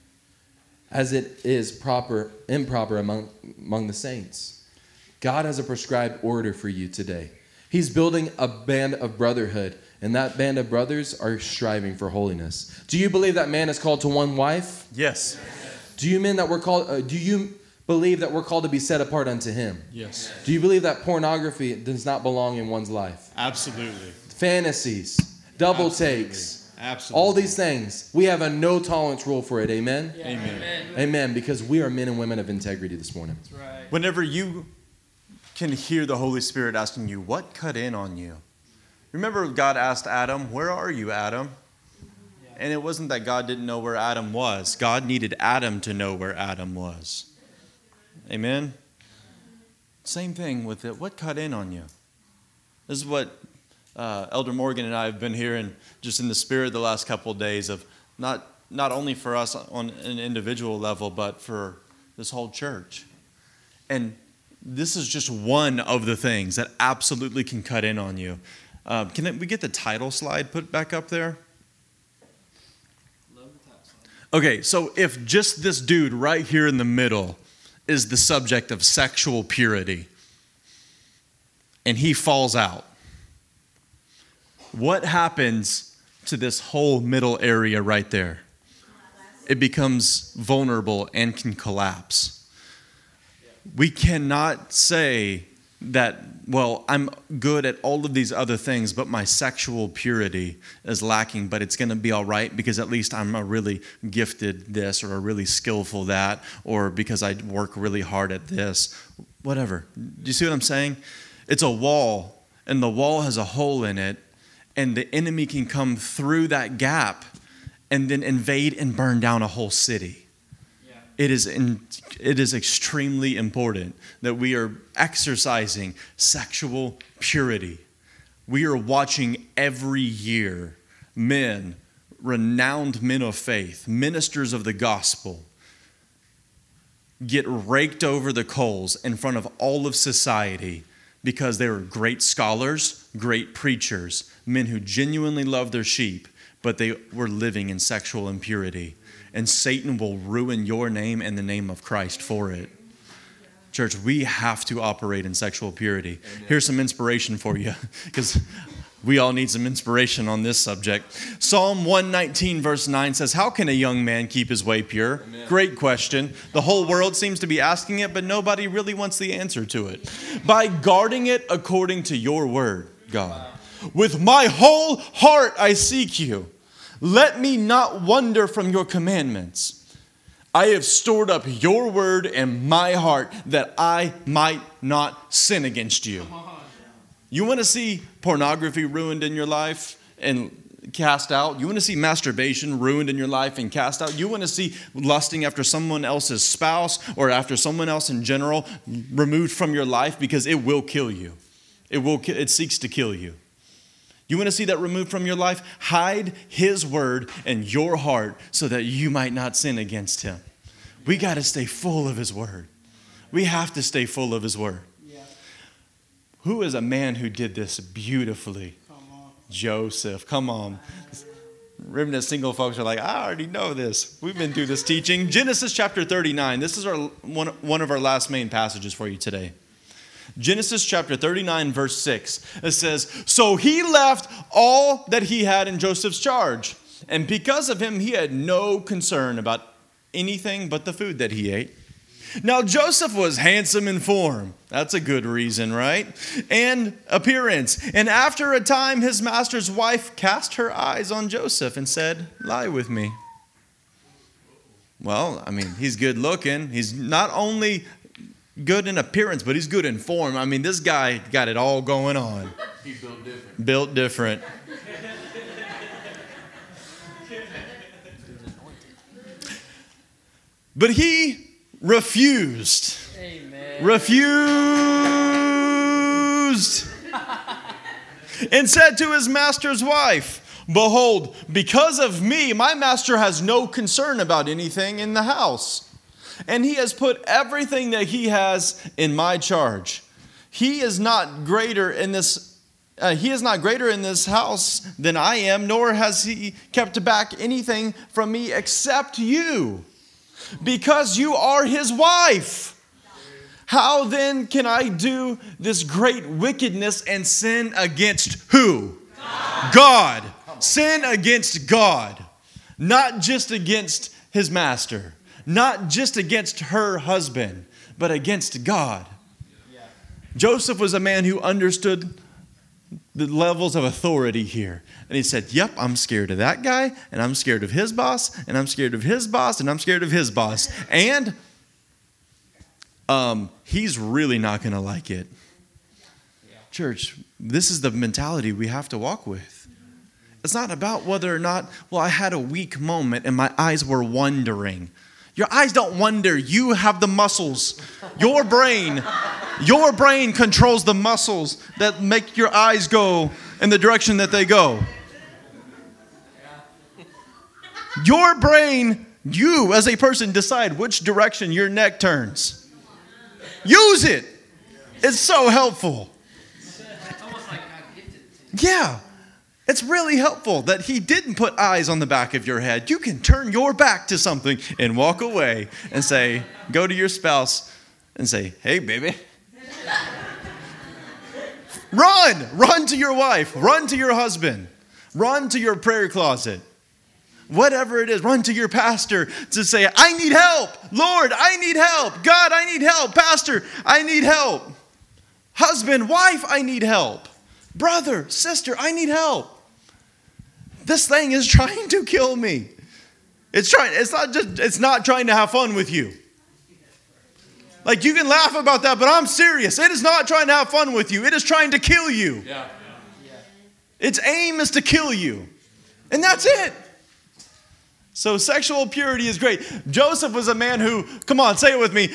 As it is improper among the saints. God has a prescribed order for you today. He's building a band of brotherhood, and that band of brothers are striving for holiness. Do you believe that man is called to one wife? Yes. Do you men that we're called? Do you believe that we're called to be set apart unto him? Yes. Do you believe that pornography does not belong in one's life? Absolutely. Fantasies, double takes. Absolutely. All these things, we have a no tolerance rule for it. Amen? Yeah. Amen. Amen. Because we are men and women of integrity this morning. That's right. Whenever you can hear the Holy Spirit asking you, what cut in on you? Remember God asked Adam, where are you, Adam? Yeah. And it wasn't that God didn't know where Adam was. God needed Adam to know where Adam was. Amen? Same thing with it. What cut in on you? This is what Elder Morgan and I have been hearing just in the spirit the last couple of days of not not only for us on an individual level, but for this whole church. And this is just one of the things that absolutely can cut in on you. Can we get the title slide put back up there? Okay, so if just this dude right here in the middle is the subject of sexual purity, and he falls out, what happens to this whole middle area right there? It becomes vulnerable and can collapse. We cannot say that, well, I'm good at all of these other things, but my sexual purity is lacking, but it's going to be all right because at least I'm a really gifted this or a really skillful that, or because I work really hard at this, whatever. Do you see what I'm saying? It's a wall, and the wall has a hole in it, and the enemy can come through that gap and then invade and burn down a whole city. Yeah. It is extremely important that we are exercising sexual purity. We are watching every year men, renowned men of faith, ministers of the gospel, get raked over the coals in front of all of society because they were great scholars, great preachers, men who genuinely loved their sheep, but they were living in sexual impurity. And Satan will ruin your name and the name of Christ for it. Church, we have to operate in sexual purity. Here's some inspiration for you, because we all need some inspiration on this subject. Psalm 119 verse 9 says, how can a young man keep his way pure? Amen. Great question. The whole world seems to be asking it, but nobody really wants the answer to it. By guarding it according to your word, God. With my whole heart I seek you. Let me not wander from your commandments. I have stored up your word in my heart that I might not sin against you. You want to see pornography ruined in your life and cast out? You want to see masturbation ruined in your life and cast out? You want to see lusting after someone else's spouse or after someone else in general removed from your life? Because it will kill you. It seeks to kill you. You want to see that removed from your life? Hide his word in your heart so that you might not sin against him. We got to stay full of his word. We have to stay full of his word. Yeah. Who is a man who did this beautifully? Joseph. Come on. Remnant single folks are like, I already know this. We've been through this teaching. Genesis chapter 39. This is one of our last main passages for you today. Genesis chapter 39 verse 6. It says, so he left all that he had in Joseph's charge. And because of him, he had no concern about anything but the food that he ate. Now Joseph was handsome in form. That's a good reason, right? And appearance. And after a time, his master's wife cast her eyes on Joseph and said, lie with me. Well, I mean, he's good looking. He's not only good in appearance, but he's good in form. I mean, this guy got it all going on. He built different. Built different. But he refused. Amen. Refused. And said to his master's wife, behold, because of me, my master has no concern about anything in the house. And he has put everything that he has in my charge. He is not greater in this house than I am, nor has he kept back anything from me except you, because you are his wife. How then can I do this great wickedness and sin against who? God. Sin against God, not just against his master. Not just against her husband, but against God. Yeah. Joseph was a man who understood the levels of authority here. And he said, yep, I'm scared of that guy, and I'm scared of his boss, and I'm scared of his boss, and I'm scared of his boss. And he's really not going to like it. Yeah. Church, this is the mentality we have to walk with. It's not about whether or not, well, I had a weak moment and my eyes were wandering. Your eyes don't wander. You have the muscles. Your brain controls the muscles that make your eyes go in the direction that they go. Your brain, you as a person, decide which direction your neck turns. Use it. It's so helpful. It's almost like God gifted it. Yeah. It's really helpful that he didn't put eyes on the back of your head. You can turn your back to something and walk away and say, go to your spouse and say, hey, baby. Run to your wife, run to your husband, run to your prayer closet. Whatever it is, run to your pastor to say, I need help. Lord, I need help. God, I need help. Pastor, I need help. Husband, wife, I need help. Brother, sister, I need help. This thing is trying to kill me. It's not trying to have fun with you. Like, you can laugh about that, but I'm serious. It is not trying to have fun with you. It is trying to kill you. Yeah. Its aim is to kill you. And that's it. So sexual purity is great. Joseph was a man who, come on, say it with me,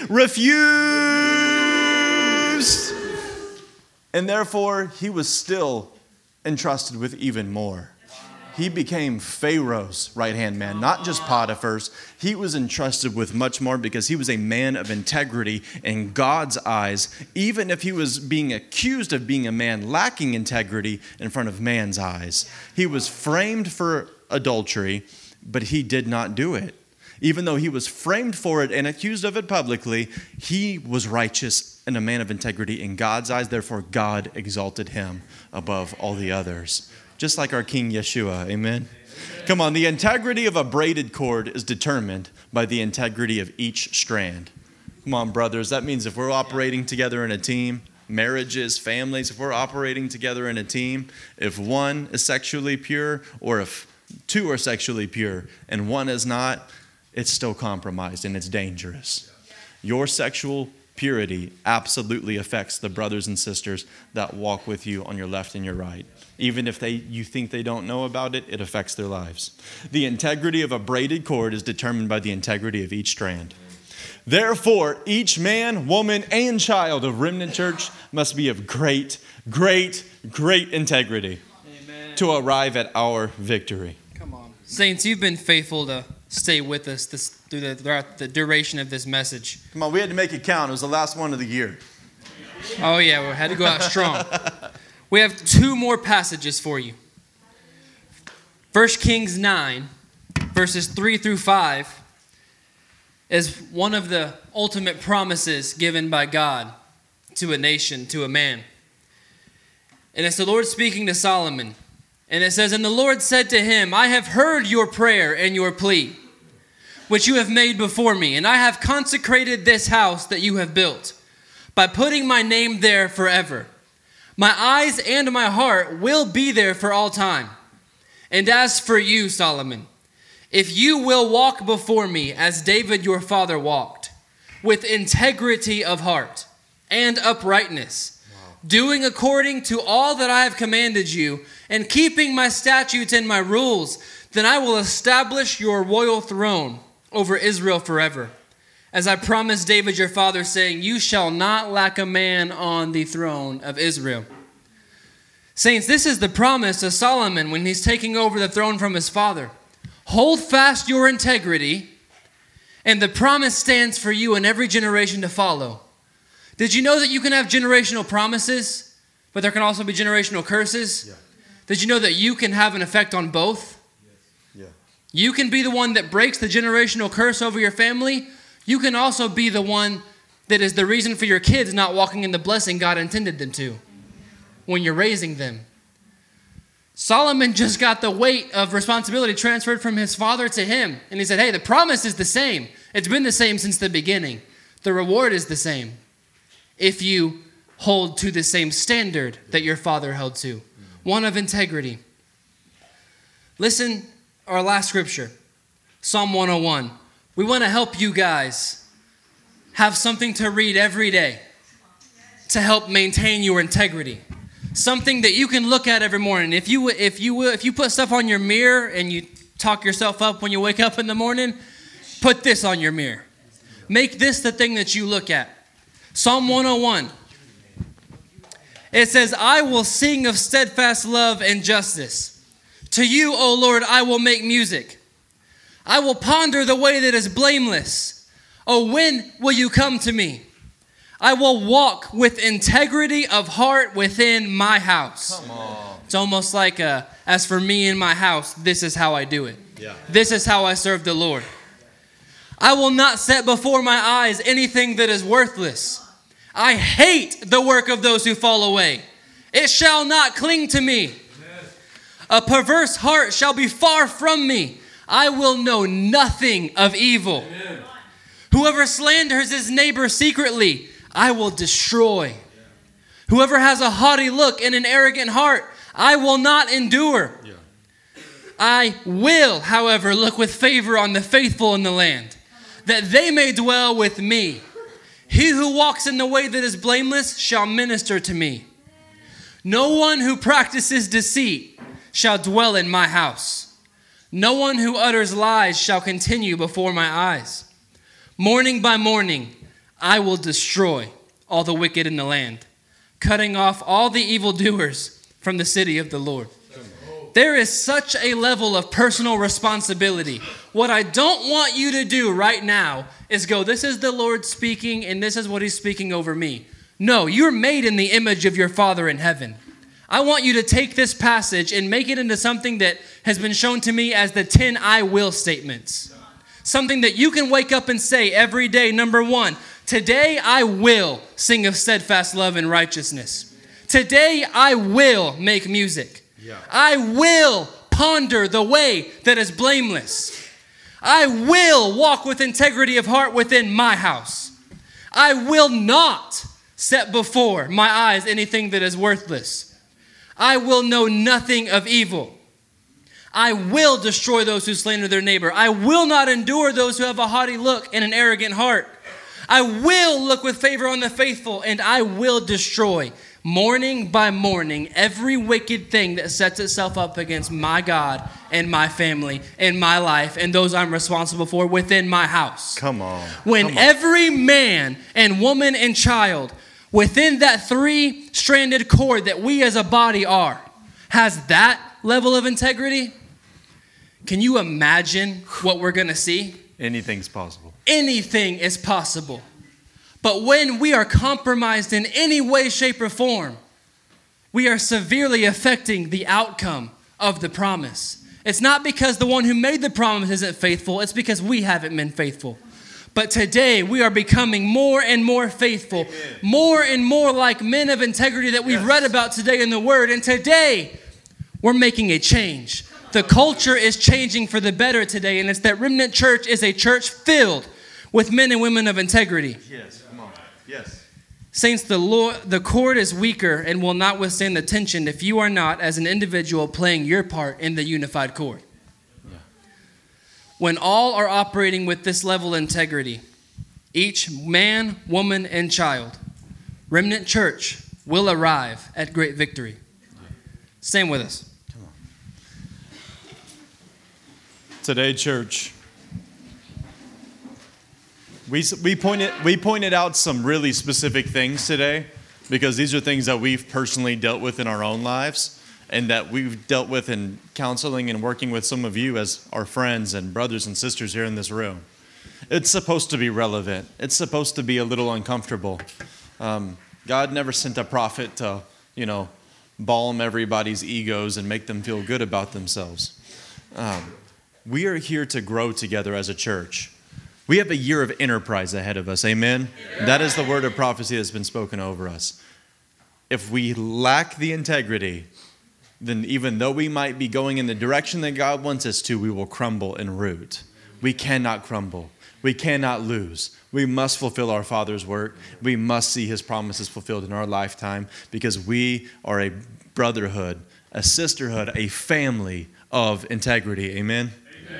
refused. And therefore, he was still entrusted with even more. He became Pharaoh's right-hand man, not just Potiphar's. He was entrusted with much more because he was a man of integrity in God's eyes, even if he was being accused of being a man lacking integrity in front of man's eyes. He was framed for adultery, but he did not do it. Even though he was framed for it and accused of it publicly, he was righteous and a man of integrity in God's eyes. Therefore, God exalted him above all the others. Just like our King Yeshua, amen? Come on, the integrity of a braided cord is determined by the integrity of each strand. Come on, brothers, that means if we're operating together in a team, marriages, families, if we're operating together in a team, if one is sexually pure or if two are sexually pure and one is not, it's still compromised and it's dangerous. Your sexual purity absolutely affects the brothers and sisters that walk with you on your left and your right. Even if you think they don't know about it, it affects their lives. The integrity of a braided cord is determined by the integrity of each strand. Therefore, each man, woman, and child of Remnant Church must be of great, great, great integrity. Amen. To arrive at our victory. Come on. Saints, you've been faithful to stay with us throughout the duration of this message. Come on, we had to make it count. It was the last one of the year. Oh, yeah, we had to go out strong. We have two more passages for you. 1 Kings 9, verses 3 through 5, is one of the ultimate promises given by God to a nation, to a man. And it's the Lord speaking to Solomon. And it says, and the Lord said to him, I have heard your prayer and your plea, which you have made before me, and I have consecrated this house that you have built, by putting my name there forever. My eyes and my heart will be there for all time. And as for you, Solomon, if you will walk before me as David your father walked, with integrity of heart and uprightness, doing according to all that I have commanded you, and keeping my statutes and my rules, then I will establish your royal throne over Israel forever. As I promised David your father, saying, you shall not lack a man on the throne of Israel. Saints, this is the promise of Solomon when he's taking over the throne from his father. Hold fast your integrity, and the promise stands for you and every generation to follow. Did you know that you can have generational promises, but there can also be generational curses? Yeah. Did you know that you can have an effect on both? Yes. Yeah. You can be the one that breaks the generational curse over your family. You can also be the one that is the reason for your kids not walking in the blessing God intended them to when you're raising them. Solomon just got the weight of responsibility transferred from his father to him. And he said, hey, the promise is the same. It's been the same since the beginning. The reward is the same if you hold to the same standard that your father held to, one of integrity. Listen, our last scripture, Psalm 101. We want to help you guys have something to read every day to help maintain your integrity. Something that you can look at every morning. If you put stuff on your mirror and you talk yourself up when you wake up in the morning, put this on your mirror. Make this the thing that you look at. Psalm 101. It says, I will sing of steadfast love and justice. To you, O Lord, I will make music. I will ponder the way that is blameless. Oh, when will you come to me? I will walk with integrity of heart within my house. Come on. It's almost like, as for me and my house, this is how I do it. Yeah. This is how I serve the Lord. I will not set before my eyes anything that is worthless. I hate the work of those who fall away. It shall not cling to me. A perverse heart shall be far from me. I will know nothing of evil. Amen. Whoever slanders his neighbor secretly, I will destroy. Whoever has a haughty look and an arrogant heart, I will not endure. I will, however, look with favor on the faithful in the land, that they may dwell with me. He who walks in the way that is blameless shall minister to me. No one who practices deceit shall dwell in my house. No one who utters lies shall continue before my eyes. Morning by morning, I will destroy all the wicked in the land, cutting off all the evildoers from the city of the Lord. There is such a level of personal responsibility. What I don't want you to do right now is go, this is the Lord speaking, and this is what he's speaking over me. No, you're made in the image of your Father in heaven. I want you to take this passage and make it into something that has been shown to me as the 10 I will statements. Something that you can wake up and say every day. Number one, today I will sing of steadfast love and righteousness. Today I will make music. I will ponder the way that is blameless. I will walk with integrity of heart within my house. I will not set before my eyes anything that is worthless. I will know nothing of evil. I will destroy those who slander their neighbor. I will not endure those who have a haughty look and an arrogant heart. I will look with favor on the faithful, and I will destroy, morning by morning, every wicked thing that sets itself up against my God and my family and my life and those I'm responsible for within my house. Come on. When every man and woman and child within that three-stranded cord that we as a body are has that level of integrity, can you imagine what we're going to see? Anything's possible. Anything is possible. But when we are compromised in any way, shape, or form, we are severely affecting the outcome of the promise. It's not because the one who made the promise isn't faithful. It's because we haven't been faithful. But today we are becoming more and more faithful, more and more like men of integrity that we've read about today in the Word. And today we're making a change. The culture is changing for the better today, and it's that Remnant Church is a church filled with men and women of integrity. Yes, come on. Yes. Saints, the cord is weaker and will not withstand the tension if you are not, as an individual, playing your part in the unified cord. Yeah. When all are operating with this level of integrity, each man, woman, and child, Remnant Church will arrive at great victory. Stand with us. Today, church, we pointed out some really specific things today because these are things that we've personally dealt with in our own lives and that we've dealt with in counseling and working with some of you as our friends and brothers and sisters here in this room. It's supposed to be relevant. It's supposed to be a little uncomfortable. God never sent a prophet to, balm everybody's egos and make them feel good about themselves. We are here to grow together as a church. We have a year of enterprise ahead of us. Amen? That is the word of prophecy that's been spoken over us. If we lack the integrity, then even though we might be going in the direction that God wants us to, we will crumble and root. We cannot crumble. We cannot lose. We must fulfill our Father's work. We must see His promises fulfilled in our lifetime because we are a brotherhood, a sisterhood, a family of integrity. Amen?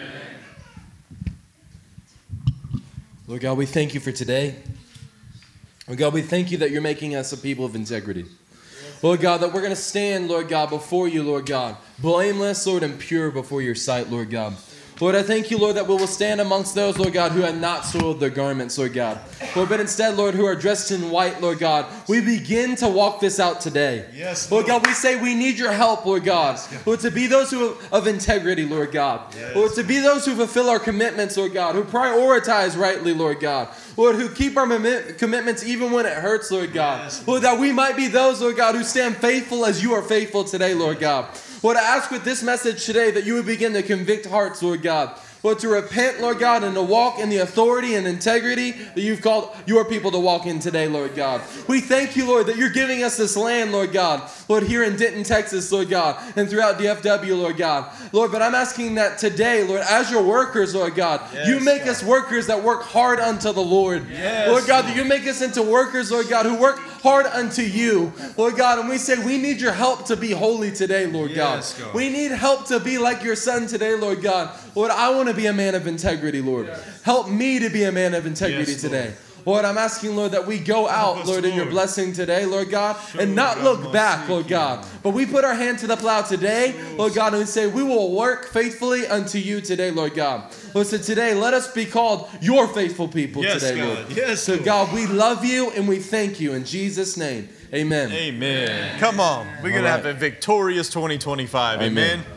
Lord God, we thank you for today. Lord God, we thank you that you're making us a people of integrity. Lord God, that we're going to stand, Lord God, before you, Lord God, blameless, Lord, and pure before your sight, Lord God. Lord, I thank you, Lord, that we will stand amongst those, Lord God, who have not soiled their garments, Lord God. Lord, but instead, Lord, who are dressed in white, Lord God, we begin to walk this out today. Yes, Lord God, we say we need your help, Lord God. Lord, to be those who of integrity, Lord God. Lord, to be those who fulfill our commitments, Lord God, who prioritize rightly, Lord God. Lord, who keep our commitments even when it hurts, Lord God. Lord, that we might be those, Lord God, who stand faithful as you are faithful today, Lord God. Lord, I ask with this message today that you would begin to convict hearts, Lord God. Lord, to repent, Lord God, and to walk in the authority and integrity that you've called your people to walk in today, Lord God. We thank you, Lord, that you're giving us this land, Lord God. Lord, here in Denton, Texas, Lord God, and throughout DFW, Lord God. Lord, but I'm asking that today, Lord, as your workers, Lord God, you make us workers that work hard unto the Lord. Lord God, that you make us into workers, Lord God, who work hard unto you, Lord God. And we say we need your help to be holy today, Lord God. We need help to be like your son today, Lord God. Lord, I want to be a man of integrity, Lord. Help me to be a man of integrity today. Lord, I'm asking, Lord, that we go out, Lord, in your blessing today, Lord God, and not look back, Lord God. But we put our hand to the plow today, Lord God, and we say we will work faithfully unto you today, Lord God. Lord, so today, let us be called your faithful people today, Lord. Yes, so God, we love you and we thank you in Jesus' name. Amen. Amen. Come on. We're going to have a victorious 2025. Amen.